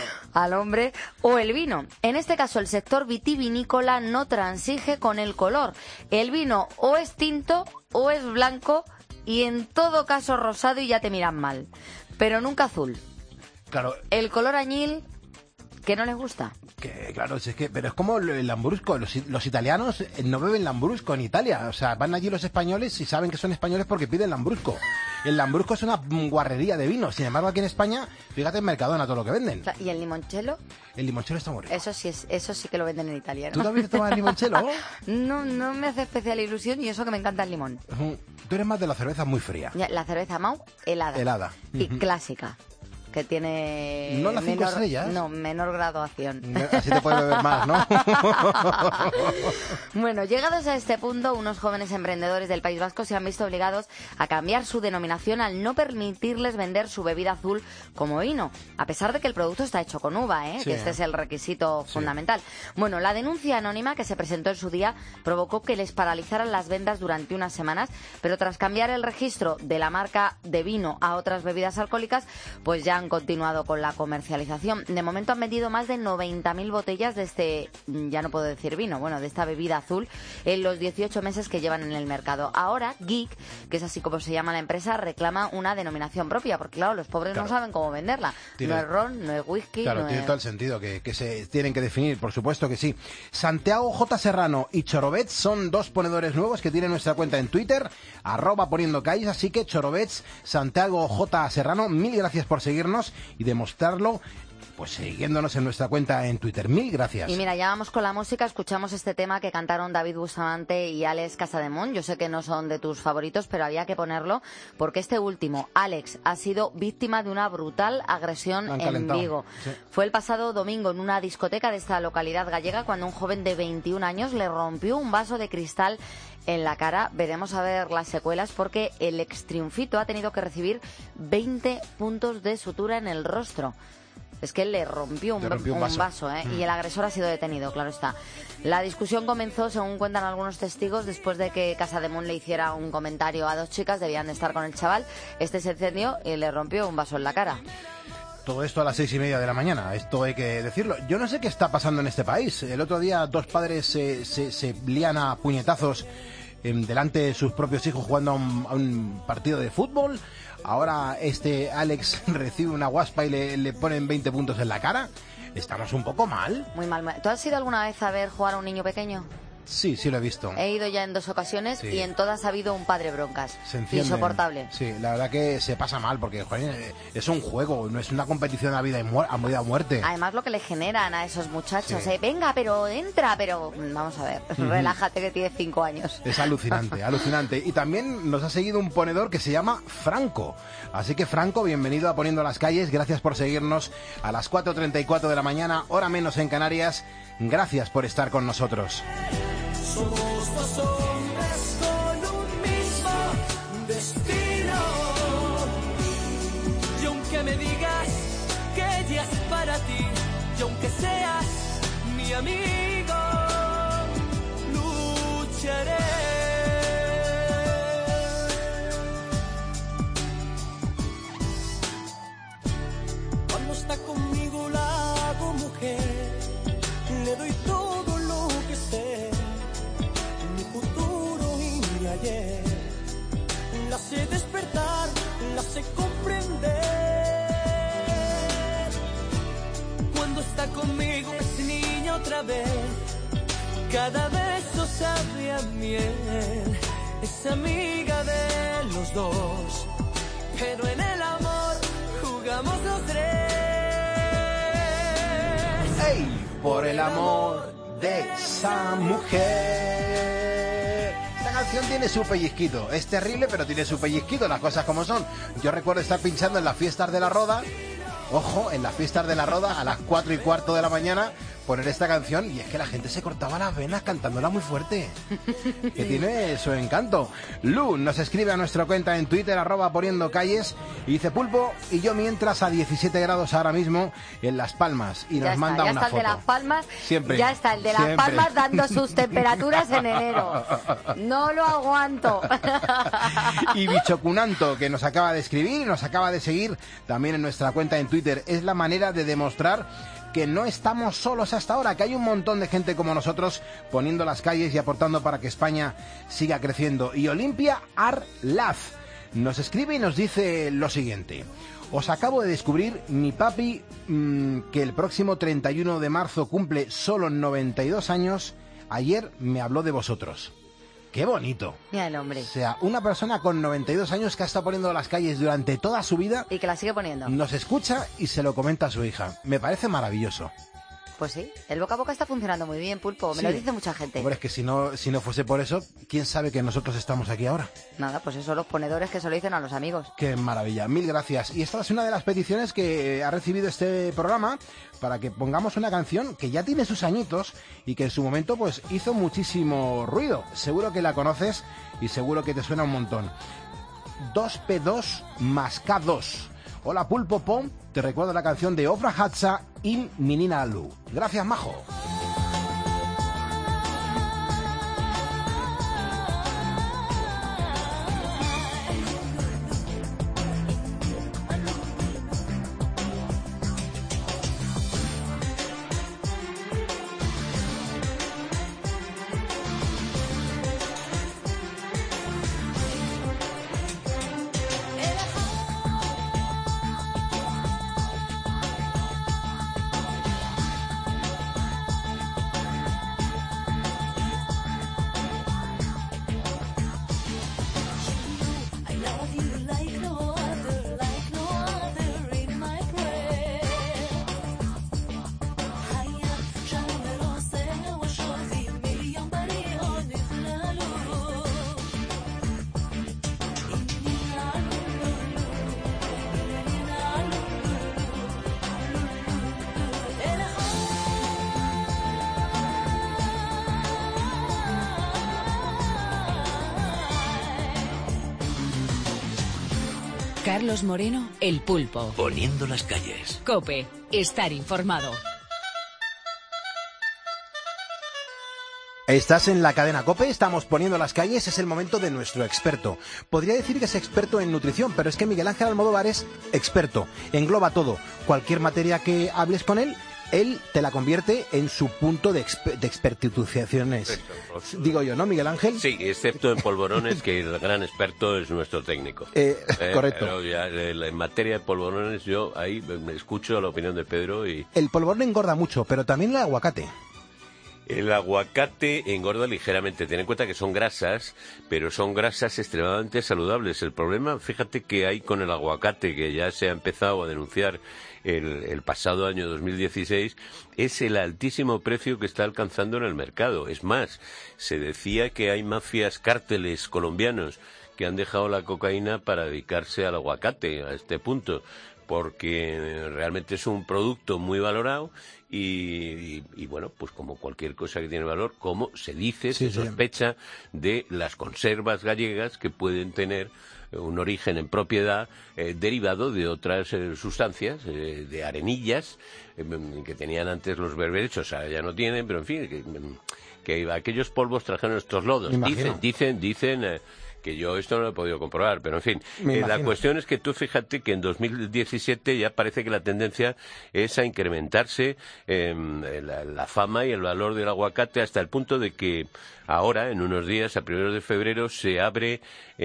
al hombre, o el vino. En este caso, el sector vitivinícola no transige con el color. El vino o es tinto o es blanco y en todo caso rosado y ya te miran mal. Pero nunca azul. Claro, El color añil, que no les gusta. que, claro, es que, pero es como el lambrusco. Los, los italianos eh, no beben lambrusco en Italia. O sea, van allí los españoles y saben que son españoles porque piden lambrusco. El lambrusco es una guarrería de vino. Sin embargo, aquí en España, fíjate en Mercadona todo lo que venden. O sea, ¿y el limoncello? El limonchelo está muy rico. Eso sí, es, eso sí que lo venden en Italia, ¿no? ¿Tú también tomas limonchelo? No, no me hace especial ilusión y eso que me encanta el limón. Ujú. Tú eres más de la cerveza muy fría. Ya, la cerveza Mau, helada. Helada. Y Ujú. clásica, que tiene... ¿No las cinco menor, estrellas? No, menor graduación. Así te puedes beber más, ¿no? Bueno, llegados a este punto, unos jóvenes emprendedores del País Vasco se han visto obligados a cambiar su denominación al no permitirles vender su bebida azul como vino, a pesar de que el producto está hecho con uva, ¿eh? Sí. Que este es el requisito Sí. fundamental. Bueno, la denuncia anónima que se presentó en su día provocó que les paralizaran las ventas durante unas semanas, pero tras cambiar el registro de la marca de vino a otras bebidas alcohólicas, pues ya han continuado con la comercialización. De momento han vendido más de noventa mil botellas de este, ya no puedo decir vino, bueno, de esta bebida azul en los dieciocho meses que llevan en el mercado. Ahora, Geek, que es así como se llama la empresa, reclama una denominación propia, porque claro, los pobres Claro. no saben cómo venderla. Tiene- No es ron, no es whisky, Claro, no tiene es... todo el sentido que, que se tienen que definir, por supuesto que sí. Santiago J. Serrano y Chorobets son dos ponedores nuevos que tienen nuestra cuenta en Twitter, arroba poniendo calles, así que Chorobets, Santiago J. Serrano, mil gracias por seguirnos y demostrarlo, pues siguiéndonos en nuestra cuenta en Twitter. Mil gracias. Y mira, ya vamos con la música, escuchamos este tema que cantaron David Bustamante y Alex Casademont. Yo sé que no son de tus favoritos, pero había que ponerlo porque este último, Alex, ha sido víctima de una brutal agresión Lo han en calentado, Vigo. sí. Fue el pasado domingo en una discoteca de esta localidad gallega cuando un joven de veintiún años le rompió un vaso de cristal en la cara. Veremos a ver las secuelas porque el ex triunfito ha tenido que recibir veinte puntos de sutura en el rostro. Es que le rompió un, Le rompió un un vaso. vaso, ¿eh? Mm. Y el agresor ha sido detenido, claro está. La discusión comenzó, según cuentan algunos testigos, después de que Casademont le hiciera un comentario a dos chicas, debían de estar con el chaval. Este se encendió y le rompió un vaso en la cara. Todo esto a las seis y media de la mañana, esto hay que decirlo. Yo no sé qué está pasando en este país. El otro día dos padres se, se, se lían a puñetazos en, delante de sus propios hijos jugando a un, a un partido de fútbol. Ahora este Alex recibe una guaspa y le, le ponen veinte puntos en la cara. Estamos un poco mal. Muy mal. ¿Tú has ido alguna vez a ver jugar a un niño pequeño? Sí, sí lo he visto. He ido ya en dos ocasiones sí. y en todas ha habido un padre broncas. Se enciende. Insoportable. Sí, la verdad que se pasa mal porque joder, es un juego, no es una competición a vida y mu- a vida o muerte. Además lo que le generan a esos muchachos, sí. eh, venga, pero entra, pero vamos a ver, uh-huh. relájate que tienes cinco años. Es alucinante, alucinante. Y también nos ha seguido un ponedor que se llama Franco. Así que Franco, bienvenido a Poniendo las Calles. Gracias por seguirnos a las cuatro treinta y cuatro de la mañana, hora menos en Canarias. Gracias por estar con nosotros. Somos dos hombres con un mismo destino. Y aunque me digas que ella es para ti, y aunque seas mi amigo, lucharé. Cuando está conmigo la hago mujer, le doy todo lo que sé. Ayer. La sé despertar, la sé comprender. Cuando está conmigo es niña otra vez. Cada beso sabe a miel. Es amiga de los dos, pero en el amor jugamos los tres. ¡Ey! Por el amor de esa mujer. Esta canción tiene su pellizquito, es terrible pero tiene su pellizquito, las cosas como son. Yo recuerdo estar pinchando en las fiestas de la Roda, ojo, en las fiestas de la Roda a las cuatro y cuarto de la mañana, poner esta canción y es que la gente se cortaba las venas cantándola muy fuerte, que tiene su encanto. Lu nos escribe a nuestra cuenta en Twitter, arroba Poniendo Calles, y dice Pulpo, y yo mientras a diecisiete grados ahora mismo en Las Palmas, y nos ya manda está, ya una está foto. El de Las Palmas, siempre, ya está el de Las siempre. Palmas dando sus temperaturas en enero. No lo aguanto. Y Bichocunanto, que nos acaba de escribir y nos acaba de seguir también en nuestra cuenta en Twitter. Es la manera de demostrar que no estamos solos hasta ahora, que hay un montón de gente como nosotros poniendo las calles y aportando para que España siga creciendo. Y Olimpia Arlaz nos escribe y nos dice lo siguiente. Os acabo de descubrir, mi papi, mmm, que el próximo treinta y uno de marzo cumple solo noventa y dos años, ayer me habló de vosotros. ¡Qué bonito! Mira el hombre. O sea, una persona con noventa y dos años que ha estado poniendo las calles durante toda su vida... Y que la sigue poniendo. Nos escucha y se lo comenta a su hija. Me parece maravilloso. Pues sí, el boca a boca está funcionando muy bien, Pulpo. Me sí. lo dice mucha gente. Hombre, es que si no, si no fuese por eso, ¿quién sabe que nosotros estamos aquí ahora? Nada, pues eso, los ponedores que se lo dicen a los amigos. ¡Qué maravilla! Mil gracias. Y esta es una de las peticiones que ha recibido este programa para que pongamos una canción que ya tiene sus añitos y que en su momento pues hizo muchísimo ruido. Seguro que la conoces y seguro que te suena un montón. dos pe dos más ka dos. Hola Pulpo Pom, te recuerdo la canción de Ofra Hatsa y Menina Lu. Gracias, majo. Carlos Moreno, El Pulpo. Poniendo las calles. COPE, estar informado. Estás en la cadena COPE, estamos poniendo las calles, es el momento de nuestro experto. Podría decir que es experto en nutrición, pero es que Miguel Ángel Almodóvar es experto, engloba todo. Cualquier materia que hables con él, él te la convierte en su punto de, exp de expertizaciones. Digo yo, ¿no, Miguel Ángel? Sí, excepto en polvorones, que el gran experto es nuestro técnico. Eh, eh, correcto. Pero ya, en materia de polvorones, yo ahí me escucho la opinión de Pedro y... El polvorón engorda mucho, pero también el aguacate. El aguacate engorda ligeramente. Ten en cuenta que son grasas, pero son grasas extremadamente saludables. El problema, fíjate que hay con el aguacate, que ya se ha empezado a denunciar el, el pasado año dos mil dieciséis, es el altísimo precio que está alcanzando en el mercado. Es más, se decía que hay mafias, cárteles colombianos que han dejado la cocaína para dedicarse al aguacate a este punto, porque realmente es un producto muy valorado. Y, y, y bueno, pues como cualquier cosa que tiene valor, como se dice, sí, se sospecha sí. de las conservas gallegas que pueden tener un origen en propiedad eh, derivado de otras eh, sustancias, eh, de arenillas eh, que tenían antes los berberechos, ahora ya no tienen, pero en fin, que, que aquellos polvos trajeron estos lodos. Dicen, dicen, dicen... Eh, que yo esto no lo he podido comprobar, pero en fin, eh, la cuestión es que tú fíjate que en dos mil diecisiete ya parece que la tendencia es a incrementarse eh, la, la fama y el valor del aguacate hasta el punto de que ahora, en unos días, a primeros de febrero, se abre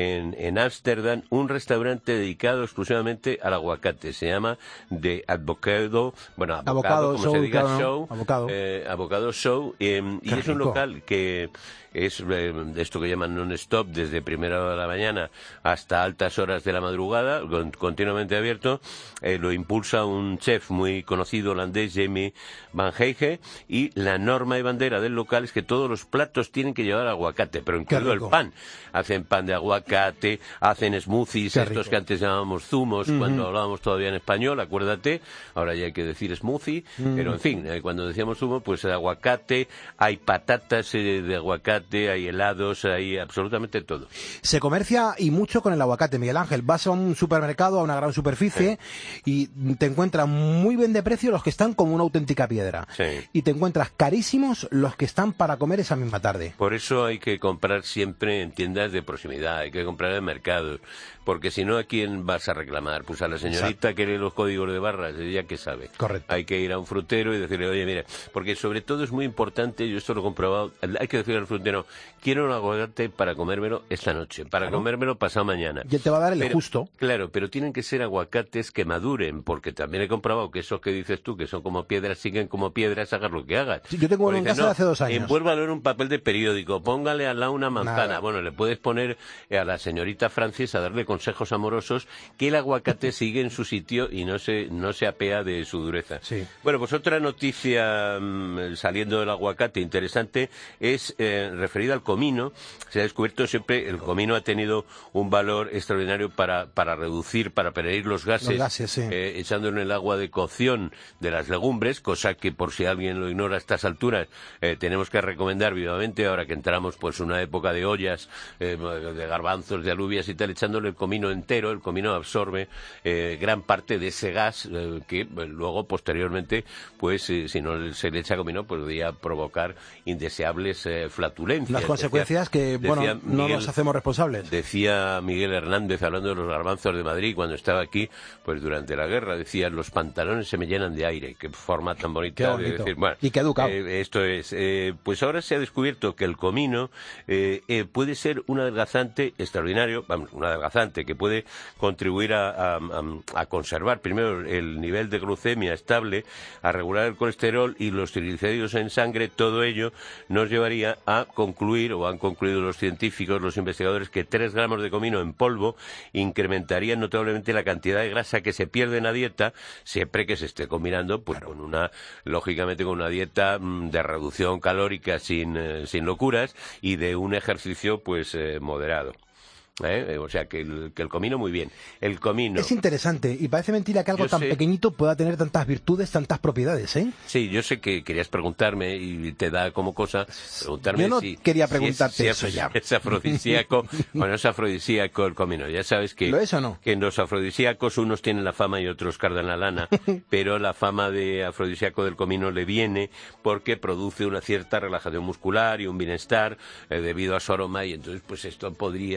en Ámsterdam un restaurante dedicado exclusivamente al aguacate. Se llama The Avocado, bueno, Avocado, como se diga, Show, Avocado, eh, Avocado Show, eh, y es un local que es eh, esto que llaman non-stop, desde primera hora de la mañana hasta altas horas de la madrugada, con, continuamente abierto. Eh, lo impulsa un chef muy conocido holandés, Jamie Van Heige, y la norma y bandera del local es que todos los platos tienen que llevar aguacate, pero incluido el pan. Hacen pan de aguacate, hacen smoothies, estos que antes llamábamos zumos, uh-huh. cuando hablábamos todavía en español, acuérdate, ahora ya hay que decir smoothie, uh-huh. pero en fin, eh, cuando decíamos zumo, pues aguacate, hay patatas eh, de aguacate, hay helados, hay absolutamente todo. Se comercia y mucho con el aguacate, Miguel Ángel. Vas a un supermercado, a una gran superficie, sí. y te encuentras muy bien de precio los que están como una auténtica piedra. Sí. Y te encuentras carísimos los que están para comer esa misma tarde. Por eso hay que comprar siempre en tiendas de proximidad, hay que comprar en mercados, porque si no, ¿a quién vas a reclamar? Pues a la señorita Exacto. que lee los códigos de barras, ella que sabe. Correcto. Hay que ir a un frutero y decirle, oye, mira, porque sobre todo es muy importante, yo esto lo he comprobado, hay que decirle al frutero, quiero un aguacate para comérmelo esta noche, para claro. comérmelo pasado mañana. Y él te va a dar el pero, justo. Claro, pero tienen que ser aguacates que maduren, porque también he comprobado que esos que dices tú, que son como piedras, siguen como piedras, hagas lo que hagas. Sí, yo tengo uno en casa no, de hace dos años. Envuélvalo en un papel de periódico, póngale al lado una manzana. Nada. Bueno, le puedes poner a la señorita Francis a darle consejos amorosos que el aguacate sigue en su sitio y no se, no se apea de su dureza. Sí. Bueno, pues otra noticia mmm, saliendo del aguacate interesante es eh, referida al comino. Se ha descubierto siempre, el comino ha tenido un valor extraordinario para, para reducir, para prevenir los gases, los gases sí. eh, echando en el agua de cocción de las legumbres, cosa que por si alguien lo ignora a estas alturas, eh, tenemos que recomendar vivamente, ahora que entramos pues una época de ollas, eh, de garbanzos, de alubias y tal, echándole el comino entero. El comino absorbe eh, gran parte de ese gas eh, que eh, luego posteriormente pues eh, si no se le echa comino podría provocar indeseables eh, flatulencias. Las consecuencias decía, que bueno decía no Miguel, nos hacemos responsables. Decía Miguel Hernández, hablando de los garbanzos de Madrid cuando estaba aquí, pues durante la guerra, decía, los pantalones se me llenan de aire. Qué forma tan bonita de decir. Bueno, y qué educado. Eh, esto es, eh, pues ahora se ha descubierto que el comino eh, eh, puede ser un adelgazante extraordinario, vamos, un adelgazante que puede contribuir a, a, a conservar primero el nivel de glucemia estable, a regular el colesterol y los triglicéridos en sangre. Todo ello nos llevaría a concluir, o han concluido los científicos, los investigadores, que tres gramos de comino en polvo incrementarían notablemente la cantidad de grasa que se pierde en la dieta, siempre que se esté combinando pues claro. con una, lógicamente con una dieta mmm, de reducción calórica sin, eh, sin locuras y de un ejercicio pues eh, moderado. ¿Eh? O sea, que el, que el comino muy bien. El comino... Es interesante, y parece mentira que algo yo tan sé... pequeñito pueda tener tantas virtudes, tantas propiedades, ¿eh? Sí, yo sé que querías preguntarme, y te da como cosa preguntarme yo no si... quería preguntarte si es, eso si ya. Es afrodisíaco o no es afrodisíaco el comino. Ya sabes que... ¿Lo es o no? Que en los afrodisíacos unos tienen la fama y otros cardan la lana, pero la fama de afrodisíaco del comino le viene porque produce una cierta relajación muscular y un bienestar eh, debido a su aroma, y entonces pues esto podría...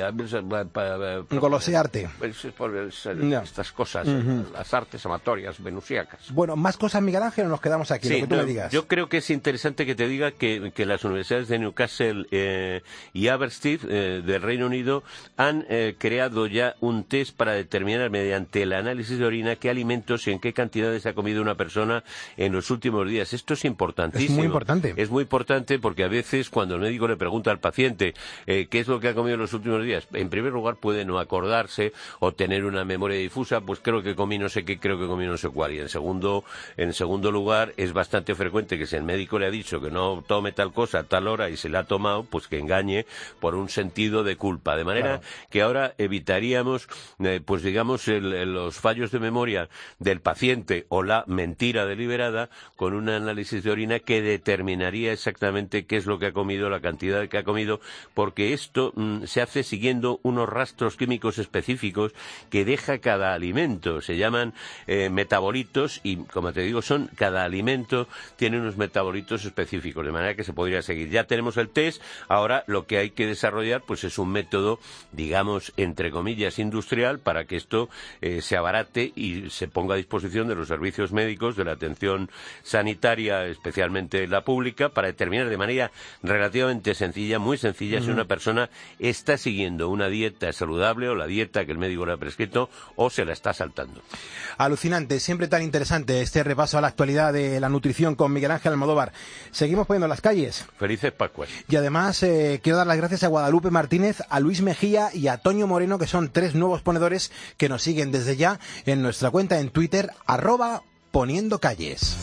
Golosearte. Es por es, Ya. estas cosas, Ujú. las artes amatorias venusíacas. Bueno, ¿más cosas, Miguel Ángel, o nos quedamos aquí? Sí, lo que tú no, me digas. yo creo que es interesante que te diga que, que las universidades de Newcastle eh, y Aberystwyth eh, del Reino Unido han eh, creado ya un test para determinar mediante el análisis de orina qué alimentos y en qué cantidades ha comido una persona en los últimos días. Esto es importantísimo. Es muy importante. Es muy importante porque a veces cuando el médico le pregunta al paciente eh, qué es lo que ha comido en los últimos días, en primer lugar puede no acordarse o tener una memoria difusa, pues creo que comí no sé qué, creo que comí no sé cuál. Y en segundo, en segundo lugar, es bastante frecuente que si el médico le ha dicho que no tome tal cosa a tal hora y se la ha tomado, pues que engañe por un sentido de culpa. De manera Claro. que ahora evitaríamos, eh, pues digamos, el, el- los fallos de memoria del paciente o la mentira deliberada con un análisis de orina que determinaría exactamente qué es lo que ha comido, la cantidad que ha comido, porque esto mm, se hace siguiendo unos rastros químicos específicos que deja cada alimento. Se llaman eh, metabolitos y, como te digo, son cada alimento tiene unos metabolitos específicos, de manera que se podría seguir. Ya tenemos el test, ahora lo que hay que desarrollar pues es un método, digamos, entre comillas, industrial para que esto eh, se abarate y se ponga a disposición de los servicios médicos, de la atención sanitaria, especialmente la pública, para determinar de manera relativamente sencilla, muy sencilla, si Ujú. una persona está siguiendo una dieta saludable o la dieta que el médico le ha prescrito o se la está saltando. Alucinante, siempre tan interesante este repaso a la actualidad de la nutrición con Miguel Ángel Almodóvar. Seguimos poniendo las calles. Felices Pascuas. Y además eh, quiero dar las gracias a Guadalupe Martínez, a Luis Mejía y a Toño Moreno, que son tres nuevos ponedores que nos siguen desde ya en nuestra cuenta en Twitter, arroba poniendo calles.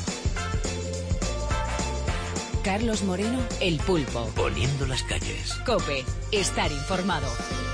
Carlos Moreno, El Pulpo. Poniendo las calles. COPE, estar informado.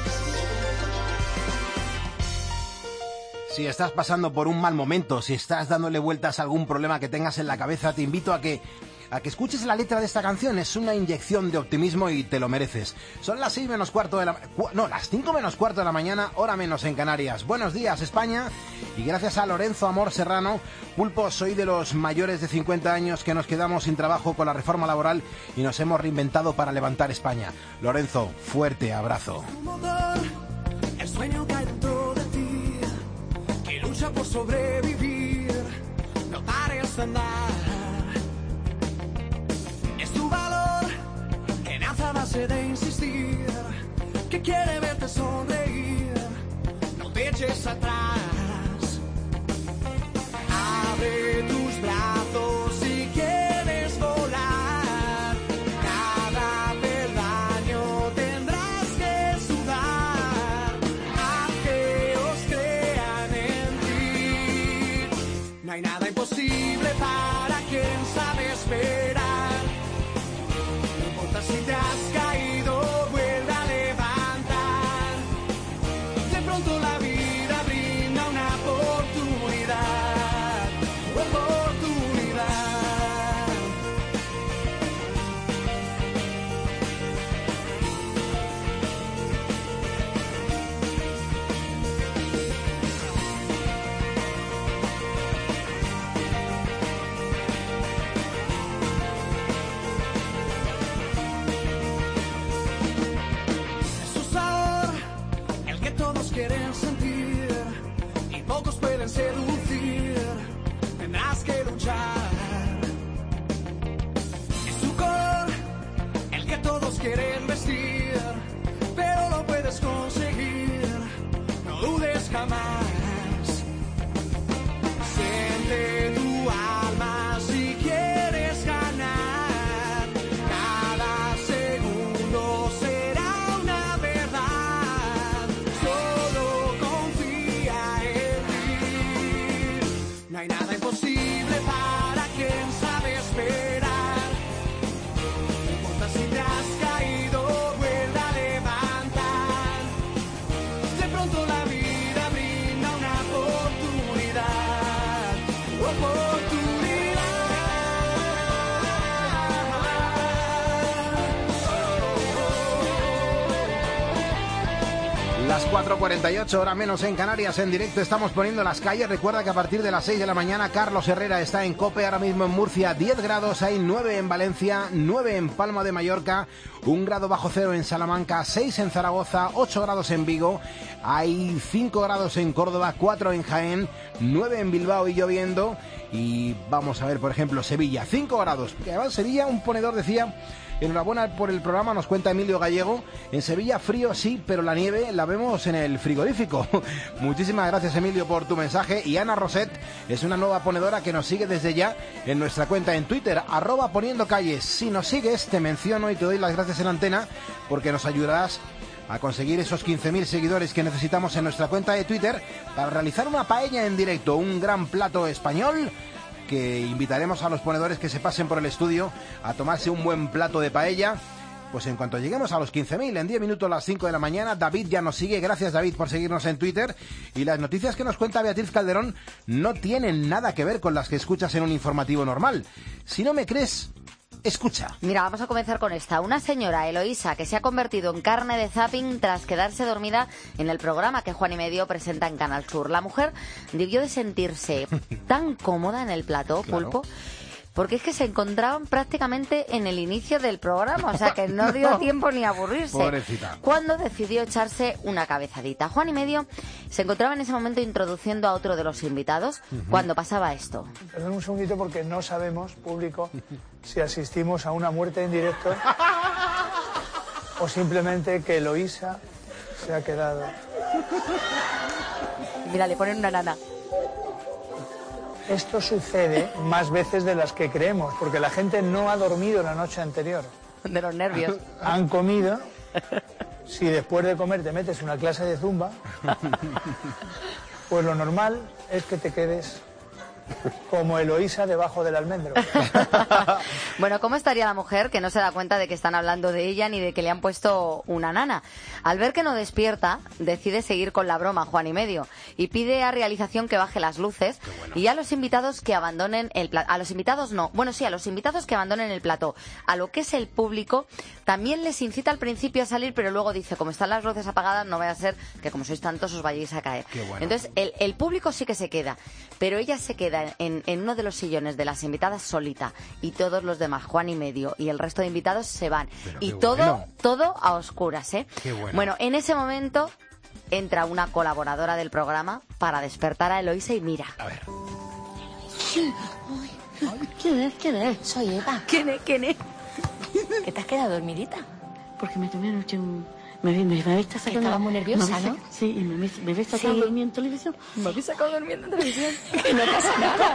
Si estás pasando por un mal momento, si estás dándole vueltas a algún problema que tengas en la cabeza, te invito a que a que escuches la letra de esta canción. Es una inyección de optimismo y te lo mereces. Son las seis menos cuarto de la... cu- no, las cinco menos cuarto de la mañana, hora menos en Canarias. Buenos días, España. Y gracias a Lorenzo Amor Serrano, Pulpo, soy de los mayores de cincuenta años que nos quedamos sin trabajo con la reforma laboral y nos hemos reinventado para levantar España. Lorenzo, fuerte abrazo. El sueño cae dentro de ti, que lucha por sobrevivir, no pares de andar. Es tu valor, que nace a base de insistir, que quiere verte sonreír, no te eches atrás. Abre tus brazos si quieres volar, cada peldaño tendrás que sudar, haz que os crean en ti. No hay nada imposible para quien sabe esperar. No importa si te has caído, vuelve a levantar. De pronto la vida brinda una oportunidad, oportunidad. Es un sabor el que todos quieren sentir y pocos pueden seducir. Tendrás que luchar. Es su color el que todos quieren vestir, pero lo puedes conseguir. No dudes jamás. Siente tu alma si quieres ganar. Cada segundo será una verdad. Solo confía en ti. No hay nada imposible para quien sabe esperar. No importa si te has caído, vuelve a levantar. De pronto la vida brinda una oportunidad, Las cuatro cuarenta y ocho, hora menos en Canarias. En directo estamos poniendo las calles. Recuerda que a partir de las seis de la mañana Carlos Herrera está en COPE. Ahora mismo en Murcia diez grados, hay nueve en Valencia, nueve en Palma de Mallorca, un grado bajo cero en Salamanca, seis en Zaragoza, ocho grados en Vigo, hay cinco grados en Córdoba, cuatro en Jaén, nueve en Bilbao y lloviendo. Y vamos a ver, por ejemplo, Sevilla, cinco grados. Que además Sevilla, un ponedor decía: enhorabuena por el programa, nos cuenta Emilio Gallego. En Sevilla frío sí, pero la nieve la vemos en el frigorífico. Muchísimas gracias, Emilio, por tu mensaje. Y Ana Roset es una nueva ponedora que nos sigue desde ya en nuestra cuenta en Twitter, arroba poniendo calles. Si nos sigues, te menciono y te doy las gracias en antena, porque nos ayudarás a conseguir esos quince mil seguidores que necesitamos en nuestra cuenta de Twitter para realizar una paella en directo, un gran plato español que invitaremos a los ponedores que se pasen por el estudio a tomarse un buen plato de paella. Pues en cuanto lleguemos a los quince mil, en diez minutos a las cinco de la mañana, David ya nos sigue. Gracias, David, por seguirnos en Twitter. Y las noticias que nos cuenta Beatriz Calderón no tienen nada que ver con las que escuchas en un informativo normal. Si no me crees, escucha. Mira, vamos a comenzar con esta. Una señora, Eloísa, que se ha convertido en carne de zapping tras quedarse dormida en el programa que Juan y Medio presenta en Canal Sur. La mujer debió de sentirse tan cómoda en el plató, claro, Pulpo, porque es que se encontraban prácticamente en el inicio del programa, o sea que no dio tiempo ni a aburrirse. Pobrecita. Cuando decidió echarse una cabezadita. Juan y Medio se encontraba en ese momento introduciendo a otro de los invitados, uh-huh, cuando pasaba esto. Perdón un segundito porque no sabemos, público, si asistimos a una muerte en directo o simplemente que Eloísa se ha quedado. Mira, le ponen una nana. Esto sucede más veces de las que creemos, porque la gente no ha dormido la noche anterior. De los nervios. Han comido. Si después de comer te metes una clase de zumba, pues lo normal es que te quedes como Eloísa debajo del almendro. Bueno, ¿cómo estaría la mujer que no se da cuenta de que están hablando de ella ni de que le han puesto una nana? Al ver que no despierta, decide seguir con la broma, Juan y Medio, y pide a realización que baje las luces, bueno, y a los invitados que abandonen el plató. A los invitados no, bueno sí, a los invitados que abandonen el plató. A lo que es el público, también les incita al principio a salir, pero luego dice, como están las luces apagadas, no vaya a ser que como sois tantos os vayáis a caer. Bueno. Entonces, el, el público sí que se queda, pero ella se queda En, en uno de los sillones de las invitadas solita, y todos los demás, Juan y Medio y el resto de invitados, se van. Pero y qué todo bueno. todo a oscuras, ¿eh? Qué bueno. Bueno, en ese momento entra una colaboradora del programa para despertar a Eloísa y mira. A ver. Sí. Ay, ¿quién es? ¿Quién es? Soy Eva. ¿Quién es? ¿Quién es? ¿Qué te has quedado dormidita? Porque me tomé anoche un... Me, me, me habéis estado sacando... Estaba muy nerviosa, me ¿no? Sí, y me, me, me habéis sacado Sí. dormido en televisión. Me habéis sacado durmiendo en televisión. Que no pasa nada.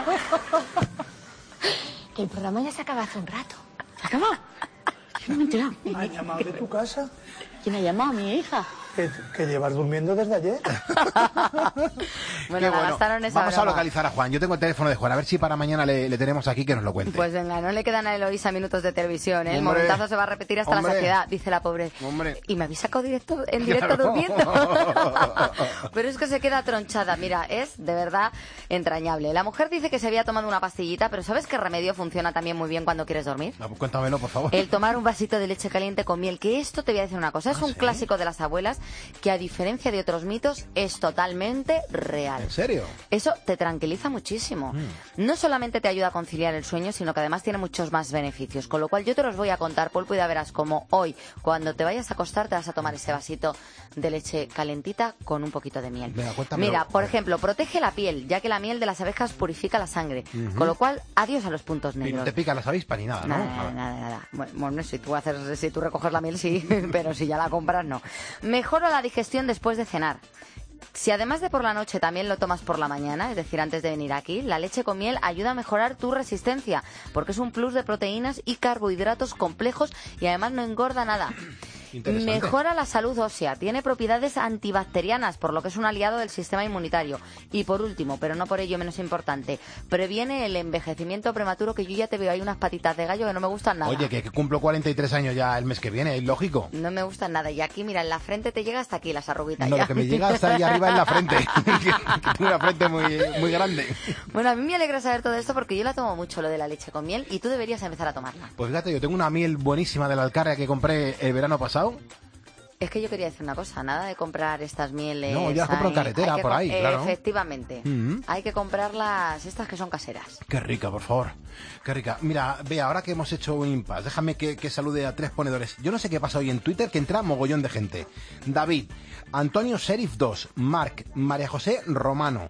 Que el programa ya se acaba hace un rato. ¿Se acabó? Yo no me he enterado. ¿Han llamado de tu casa? ¿Quién ha llamado? Mi hija. Que, que llevas durmiendo desde ayer. Bueno, la gastaron esa Vamos broma. a localizar a Juan. Yo tengo el teléfono de Juan, a ver si para mañana le, le tenemos aquí que nos lo cuente. Pues venga, no le quedan a Eloísa minutos de televisión, ¿eh? El Hombre. momentazo se va a repetir hasta Hombre. la saciedad, dice la pobre. Hombre. Y me habéis sacado directo, en directo Claro. durmiendo. Pero es que se queda tronchada. Mira, es de verdad entrañable. La mujer dice que se había tomado una pastillita, pero ¿sabes qué remedio funciona también muy bien cuando quieres dormir? No, pues cuéntamelo, por favor. El tomar un vasito de leche caliente con miel, que esto te voy a decir una cosa, es ¿Ah, un sí? clásico de las abuelas que, a diferencia de otros mitos, es totalmente real. ¿En serio? Eso te tranquiliza muchísimo. Mm. No solamente te ayuda a conciliar el sueño, sino que además tiene muchos más beneficios. Con lo cual yo te los voy a contar, Pulpo, y ya verás como hoy, cuando te vayas a acostar, te vas a tomar ese vasito de leche calentita con un poquito de miel. Venga, cuéntamelo. Mira, por ejemplo, protege la piel, ya que la miel de las abejas purifica la sangre. Ujú. Con lo cual, adiós a los puntos Y negros. no te pica las avispas ni nada, ¿no? Nada, nada, nada, nada. Bueno, bueno, si tú haces, si tú recoges la miel, sí, pero si ya la compras, no. Mejora la digestión después de cenar. Si además de por la noche también lo tomas por la mañana, es decir, antes de venir aquí, la leche con miel ayuda a mejorar tu resistencia, porque es un plus de proteínas y carbohidratos complejos y además no engorda nada. Interesante. Mejora la salud ósea, tiene propiedades antibacterianas, por lo que es un aliado del sistema inmunitario. Y por último, pero no por ello menos importante, previene el envejecimiento prematuro, que yo ya te veo ahí unas patitas de gallo que no me gustan nada. Oye, que, que cumplo cuarenta y tres años ya el mes que viene, es lógico. No me gustan nada. Y aquí, mira, en la frente te llega hasta aquí las arruguitas. No, ya. lo que me llega hasta ahí arriba es la frente. que, que tengo una frente muy, muy grande. Bueno, a mí me alegra saber todo esto porque yo la tomo mucho, lo de la leche con miel, y tú deberías empezar a tomarla. Pues fíjate, yo tengo una miel buenísima de la Alcarria que compré el verano pasado. Es que yo quería decir una cosa, nada de comprar estas mieles. No, ya las compro en carretera, hay que por ahí, co- claro. Efectivamente. Mm. Hay que comprarlas, estas que son caseras. Qué rica, por favor. Qué rica. Mira, ve, ahora que hemos hecho un impasse, déjame que, que salude a tres ponedores. Yo no sé qué pasa hoy en Twitter, que entra mogollón de gente. David, Antonio Sheriff dos, Marc, María José Romano,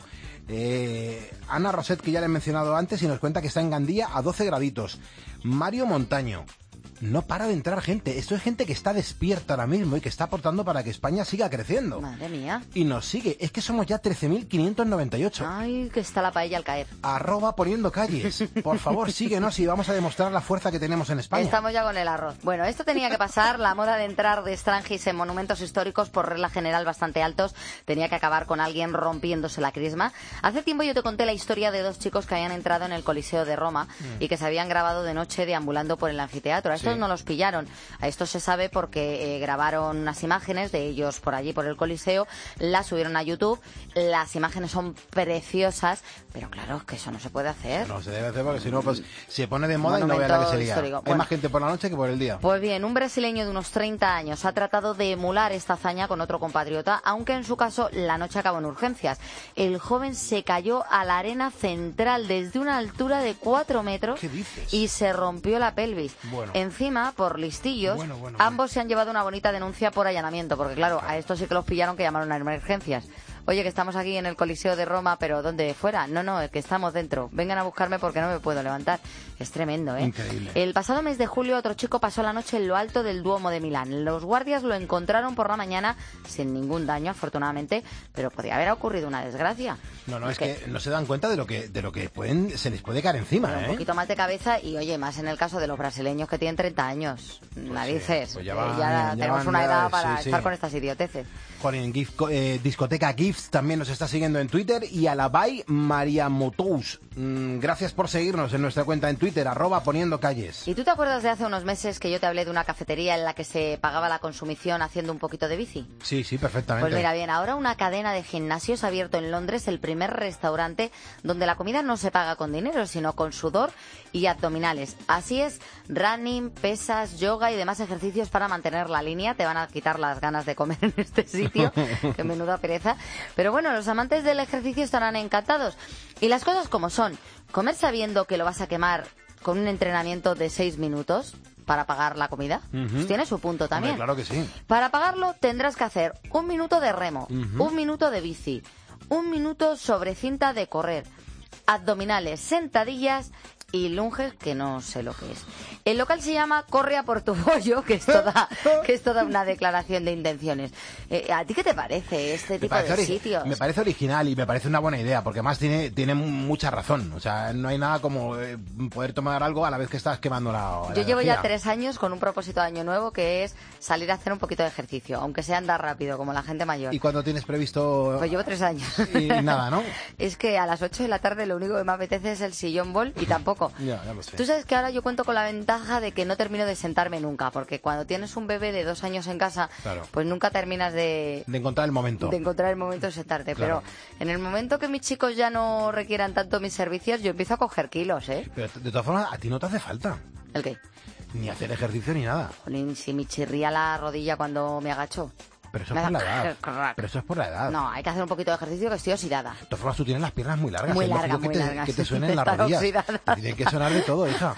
eh, Ana Roset, que ya le he mencionado antes, y nos cuenta que está en Gandía a doce graditos. Mario Montaño. No para de entrar gente. Esto es gente que está despierta ahora mismo y que está aportando para que España siga creciendo. Madre mía. Y nos sigue. Es que somos ya trece mil quinientos noventa y ocho. Ay, que está la paella al caer. Arroba poniendo calles. Por favor, síguenos y vamos a demostrar la fuerza que tenemos en España. Estamos ya con el arroz. Bueno, esto tenía que pasar. La moda de entrar de extranjis en monumentos históricos, por regla general bastante altos, tenía que acabar con alguien rompiéndose la crisma. Hace tiempo yo te conté la historia de dos chicos que habían entrado en el Coliseo de Roma mm. y que se habían grabado de noche deambulando por el anfiteatro. A estos sí. no los pillaron. A esto se sabe porque eh, grabaron unas imágenes de ellos por allí, por el Coliseo, las subieron a YouTube. Las imágenes son preciosas, pero claro, es que eso no se puede hacer. No se debe hacer porque si no, pues se pone de moda y no vea la que sería. Histórico. Hay Bueno, más gente por la noche que por el día. Pues bien, un brasileño de unos treinta años ha tratado de emular esta hazaña con otro compatriota, aunque en su caso la noche acabó en urgencias. El joven se cayó a la arena central desde una altura de cuatro metros. ¿Qué dices? Y se rompió la pelvis. Bueno. Encima, por listillos, Bueno, bueno, ambos bueno. se han llevado una bonita denuncia por allanamiento, porque claro, a estos sí que los pillaron, que llamaron a emergencias. Oye, que estamos aquí en el Coliseo de Roma, pero ¿dónde? ¿Fuera? No, no, es que estamos dentro. Vengan a buscarme porque no me puedo levantar. Es tremendo, ¿eh? Increíble. El pasado mes de julio otro chico pasó la noche en lo alto del Duomo de Milán. Los guardias lo encontraron por la mañana sin ningún daño, afortunadamente, pero podría haber ocurrido una desgracia. No, no, es ¿Qué? que no se dan cuenta de lo que de lo que pueden se les puede caer encima, Un ¿eh? poquito más de cabeza y, oye, más en el caso de los brasileños que tienen treinta años. Pues Narices. sí, pues ya Eh, van- ya ya tenemos van una ya- edad para sí, estar sí. con estas idioteces. Jolín, Gif- eh, Discoteca Gifts también nos está siguiendo en Twitter y a la Bay María Motous. Mm, gracias por seguirnos en nuestra cuenta en Twitter, arroba poniendo calles. ¿Y tú te acuerdas de hace unos meses que yo te hablé de una cafetería en la que se pagaba la consumición haciendo un poquito de bici? Sí, sí, perfectamente. Pues mira bien, ahora una cadena de gimnasios ha abierto en Londres el primer restaurante donde la comida no se paga con dinero, sino con sudor y abdominales. Así es, running, pesas, yoga y demás ejercicios para mantener la línea. Te van a quitar las ganas de comer en este sitio, que menuda pereza. Pero bueno, los amantes del ejercicio estarán encantados. Y las cosas como son, comer sabiendo que lo vas a quemar con un entrenamiento de seis minutos para pagar la comida, Ujú. pues tiene su punto también. Hombre, claro que sí. Para pagarlo tendrás que hacer un minuto de remo, Ujú. un minuto de bici, un minuto sobre cinta de correr, abdominales, sentadillas y lunges, que no sé lo que es. El local se llama Corre a por tu bollo, que es toda, que es toda una declaración de intenciones. Eh, ¿A ti qué te parece este Me tipo parece, de ori- sitios? me parece original y me parece una buena idea, porque además tiene, tiene mucha razón. O sea, no hay nada como eh, poder tomar algo a la vez que estás quemando la, la Yo llevo ya energía. tres años con un propósito de año nuevo, que es salir a hacer un poquito de ejercicio, aunque sea andar rápido, como la gente mayor. ¿Y cuando tienes previsto...? Pues llevo tres años. Y nada, ¿no? Es que a las ocho de la tarde lo único que me apetece es el sillón bol y tampoco. Ya, ya lo sé. Tú sabes que ahora yo cuento con la ventaja de que no termino de sentarme nunca, porque cuando tienes un bebé de dos años en casa, Claro. pues nunca terminas de, De encontrar el momento. de encontrar el momento de sentarte. Claro. Pero en el momento que mis chicos ya no requieran tanto mis servicios, yo empiezo a coger kilos, ¿eh? Pero de todas formas, a ti no te hace falta. ¿El qué? Ni hacer ejercicio ni nada. Jolín, si me chirría la rodilla cuando me agacho. Pero eso Me es por la da edad. crack. Pero eso es por la edad. No, hay que hacer un poquito de ejercicio, que estoy oxidada. De todas formas, tú tienes las piernas muy largas. Muy es largas, lógico muy que te, largas. que te suenen las Están rodillas. oxidadas. Te tiene que sonar de todo, hija.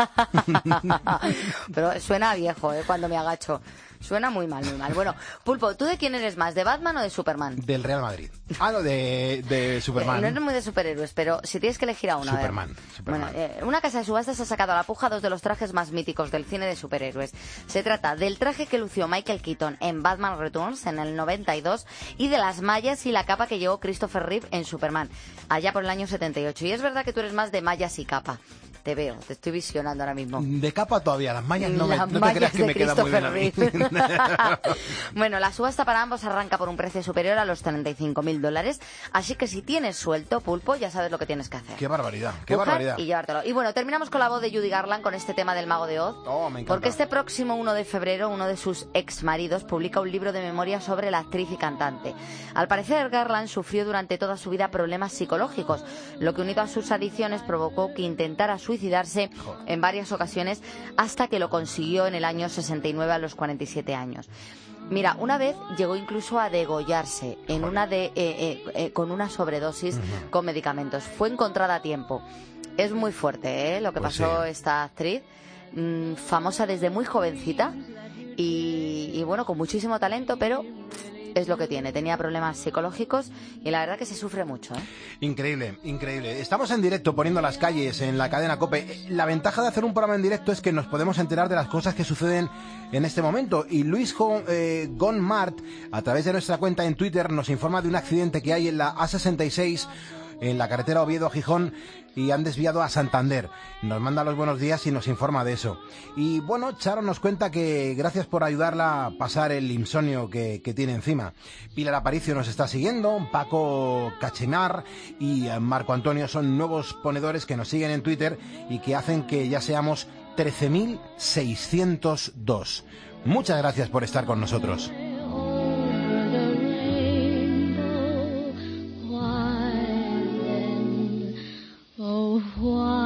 Pero suena viejo, ¿eh? Cuando me agacho. Suena muy mal, muy mal. Bueno, Pulpo, ¿tú de quién eres más? ¿De Batman o de Superman? Del Real Madrid. Ah, no, de, de Superman. Eh, no eres muy de superhéroes, pero si tienes que elegir a uno. a ver. Superman, Superman. Bueno, eh, una casa de subastas ha sacado a la puja dos de los trajes más míticos del cine de superhéroes. Se trata del traje que lució Michael Keaton en Batman Returns en el noventa y dos y de las mallas y la capa que llevó Christopher Reeve en Superman, allá por el año setenta y ocho. Y es verdad que tú eres más de mallas y capa. Te veo, te estoy visionando ahora mismo. De capa todavía, las mallas no, me, Las no te mallas creas que de me quedan muy bien a mí. Christopher Reeve. Bueno, la subasta para ambos arranca por un precio superior a los treinta y cinco mil dólares, así que si tienes suelto, Pulpo, ya sabes lo que tienes que hacer. Qué barbaridad, qué Coger barbaridad. y llevártelo. Y bueno, terminamos con la voz de Judy Garland con este tema del Mago de Oz. Oh, me encanta. Porque este próximo uno de febrero, uno de sus ex maridos publica un libro de memoria sobre la actriz y cantante. Al parecer, Garland sufrió durante toda su vida problemas psicológicos, lo que unido a sus adicciones provocó que intentara suicidarse en varias ocasiones hasta que lo consiguió en el año sesenta y nueve a los cuarenta y siete años. Mira, una vez llegó incluso a degollarse en una de, eh, eh, eh, con una sobredosis uh-huh. con medicamentos. Fue encontrada a tiempo. Es muy fuerte, ¿eh? Lo que pues pasó sí. esta actriz, mmm, famosa desde muy jovencita y, y bueno, con muchísimo talento, pero es lo que tiene. Tenía problemas psicológicos y la verdad que se sufre mucho, ¿eh? Increíble, increíble. Estamos en directo poniendo las calles en la cadena COPE. La ventaja de hacer un programa en directo es que nos podemos enterar de las cosas que suceden en este momento. Y Luis eh, Gonmart, a través de nuestra cuenta en Twitter, nos informa de un accidente que hay en la A sesenta y seis, en la carretera Oviedo-Gijón, y han desviado a Santander. Nos manda los buenos días y nos informa de eso. Y bueno, Charo nos cuenta que gracias por ayudarla a pasar el insomnio que, que tiene encima. Pilar Aparicio nos está siguiendo, Paco Cachemar y Marco Antonio son nuevos ponedores que nos siguen en Twitter y que hacen que ya seamos trece mil seiscientos dos. Muchas gracias por estar con nosotros. Why